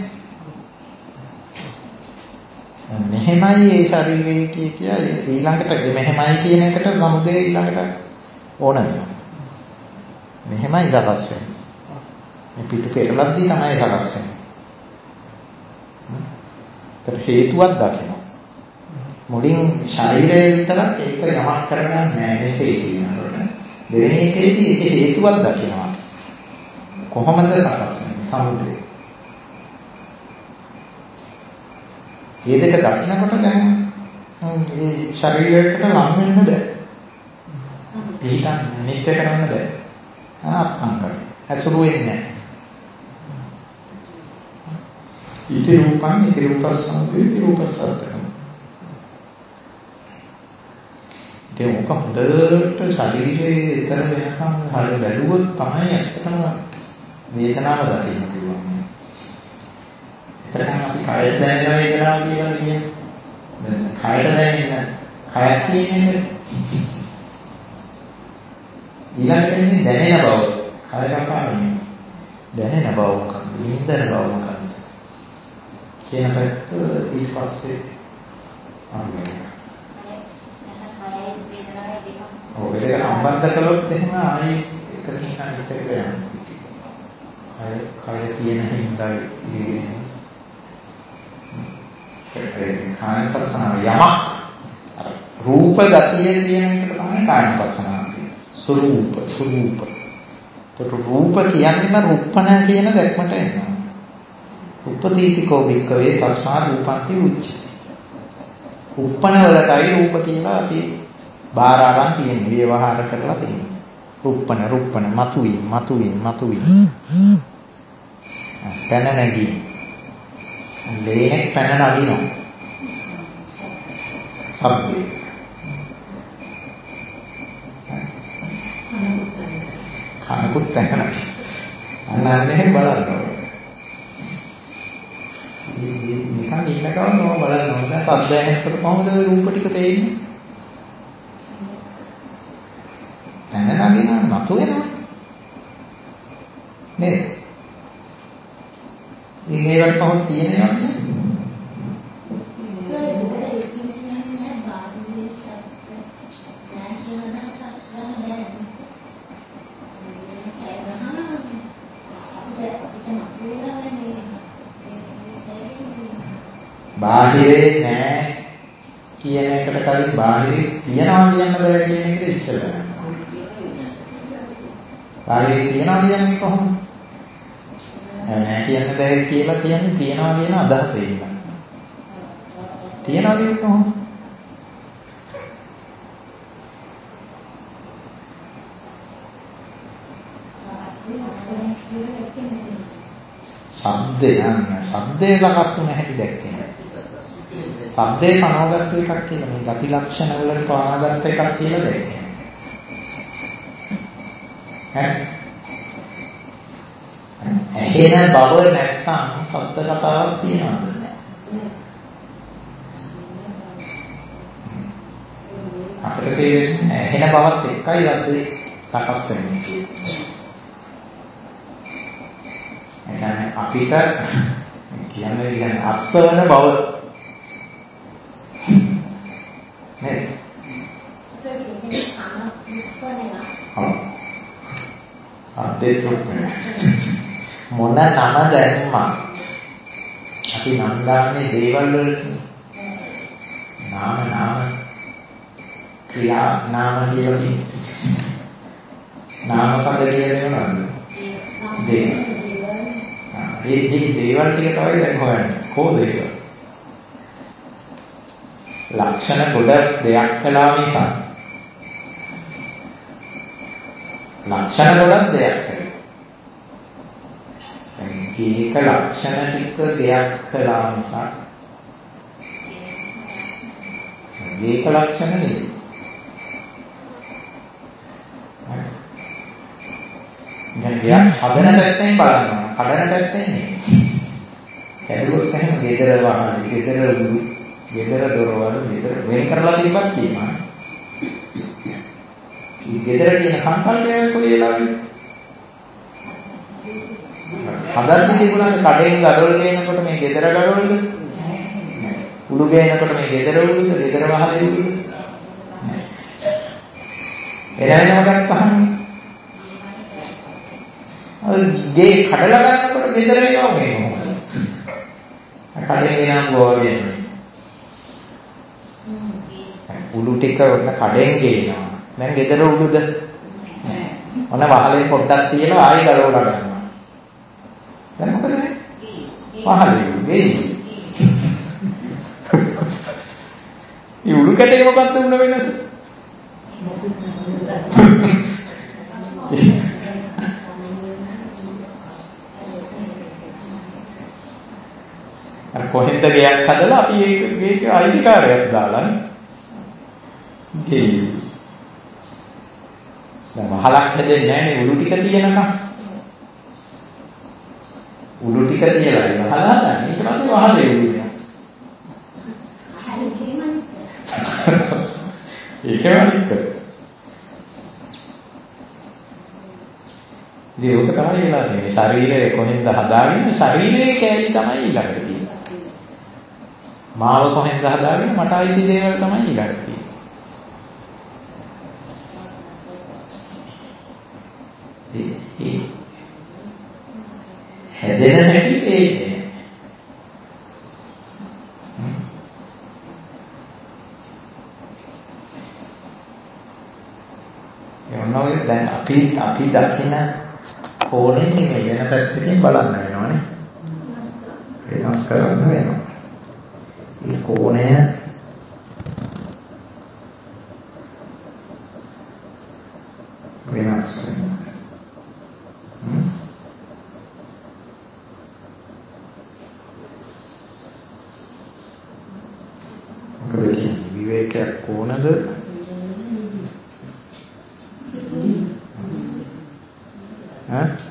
මෙහෙමයි ඒ ශරීරය කිය ඊළඟට මෙහෙමයි කියන එකට සමුදේ ඊළඟට ඕන වෙනවා. මෙහෙමයි සකස් වෙන්නේ. මේ පිටු පෙරලද්දී තමයි සකස් වෙන්නේ. ඒතර හේතුවක් දකිනවා. මුලින් ශරීරය විතරක් ඒක යමක් කරගන්නේ නැහැ මෙසේ කියනකොට. දෙවෙනි එකේදී ඒක හේතුවක් දකිනවා. කොහොමද සකස් වෙන්නේ සමුදේ? මේ දෙක දකිනකොට දැන් මේ ශරීරයට ලං වෙන්න බෑ. පිටන් නිත්‍ය කරන්න බෑ. අනාත්මයි. අසුරු වෙන්නේ නැහැ. ඉති රූපං ඉති රූපස්සමුදේ ඉති රූපස්සත්තං. ඒ මොක හොඳට ශරීරයේ ඊතර වෙනකම් හරිය බැලුවොත් තමයි ඇත්තටම වේදනාව දකින්න පුළුවන්. ඒතරම් අපි කයට දැනෙන වේදනාව කියලා කියන්නේ. කයට දැනෙන කයක් කියන්නේ ඊළඟට ඉන්නේ දැනෙන බව. කය කපාන්නේ දැනෙන බව මොකක්ද? නින්දන බව මොකක්ද? කියන පැත්ත ඊට පස්සේ අනුගමනය. ඔව් ඒක සම්බන්ධ කළොත් එහෙම ආයි එකකින් අනිත් එකට යනවා. කය තියෙන හින්දා ඉන්නේ. ඒ කායපස්සනාව යමක් අර රූප ගතිය කියන එකට තමයි කායපස්සනාව කියන්නේ. ස්වરૂප. ඒතර රූප කියන්නේම රුප්පණ කියන දැක්මට එනවා. උපදීතිකෝ වික්කවේ තස්මා රූපන්ති උච්චති. උප්පණ වලටයි රූප කියලා අපි බාර අරන් තියෙන ව්‍යවහාර කරලා තියෙනවා. රුප්පණ මතුවීම. පැන නැගීම. ලේනෙක් පැන නගිනවා. සබ්දේ. කනකුත් පැන අන්නන්නේ බලන්න. නිකන් ඉන්න ගමන් මම බලනවා දැන් සද්දයකට කොහොමද රූප ටික තේින්නේ? පැන නගිනවා නතු වෙනවා. නේද? ඒකට කොහොමද තියෙනවා කියන්නේ? බාහිරේ නෑ කියන එකට කලින් බාහිරේ තියනවා කියන්න බෑ කියන එකට ඉස්සෙල්ලා. කාර්යය තියනවා කියන්නේ කොහොමද? නෑ කියන්න බෑ කියලා කියන්නේ තියනවා කියන අදහස ඒක. තියනවා කියන්නේ කොහොමද? ශබ්දේ සකස් වුණ හැටි දැක්කේ නෑ. ශබ්දේ පනවගත්ත එකක් කියලා මේ ගති ලක්ෂණ වලට පනවගත්ත එකක් කියලා දැක්කේ නෑ. ඇහෙන බව නැත්තම් සත්‍ය කතාවක් තියනවද? අපිට තේරෙන්නේ ඇහෙන බවත් එක්කයි රද්දේ සකස් වෙන්නේ. එහෙනම් අපිට කියන්නේ අස්වන බව නේද? සද්දේ මොන නම දැම්මා අපි නම් දාන්නේ දේවල් වලට නාම ක්‍රියා නාම කියලා නාම පද කියලා දේවල් ඒ දේවල් ටික තමයි දැන් හොයන්නේ කොහොමද ඒක ලක්ෂණ කොට දෙයක් කළා නිසා ලක්ෂණ කොට දෙයක් ඒක ලක්ෂණ ටික දෙයක් කළා නිසා ඒක ලක්ෂණ නෙවෙයි. දැන් හදන පැත්තෙන් බලනවා. හදන පැත්තෙන් නෙවෙයි. කැඩුවොත් එහෙම ගෙදර වහන, ගෙදර උඩු, ගෙදර දොරවල්, ගෙදර වෙන් කරලා තිබ්බත් කියනවා. ගෙදර කියන සංකල්පය කොයි වෙලාවෙද? හදන්න තිබුණාද කඩෙන් ගඩොල් ගේනකොට මේ ගෙදර ගඩොල්ද? උඩු ගේනකොට මේ ගෙදර උඩුද? ගෙදර වහලේ උඩුද? එළවෙනම ගත්තහම ගේ කඩලා ගන්නකොට ගෙදර වෙනවා මේ මොකද? කඩෙන් ගෙනම් ගෝවගෙන. උඩු ටික ඔන්න කඩෙන් ගේනවා. දැන් ගෙදර උඩුද? ඔන්න වහලේ පොඩ්ඩක් තියලා ආයෙ ගලවලා ගන්නවා. දැන් මොකද වෙන්නේ? වහලේ ගේ. මේ උඩු කැටේ මොකක්ද උන වෙනස? අර කොහෙන්ද ගයක් හදලා අපි ඒක අයිතිකාරයක් දාලානේ. ගේ. දැන් වහලක් හැදෙන්නේ නැහැ නේ උඩු ටික තියෙනකම්. උඩු ටික තියලා වහලා ගන්න. ඊට පස්සේ වහලේ උඩු වෙනවා. ඒකම අනිත් එක. ඉතින් ඔක තමයි වෙලා තියෙන්නේ. ශරීරය කොහෙන්ද හදාගෙන ශරීරයේ කැලි තමයි ඊළඟට තියෙන්නේ. මාව කොහෙන්ද හදාගෙන මට අයිති දේවල් තමයි ඊළඟට තියෙන්නේ. හැදෙන හැටි ඒකේ. එවනෝයි දැන් අපි දකින කෝණයෙන් නෙමෙයි වෙන පැත්තකින් බලන්න වෙනවනේ. වෙනස් කරන්න වෙනවා. මේ කෝණය වෙනස් වෙනවා. මොකද කියන්නේ විවේකයක් කොනද? ඈ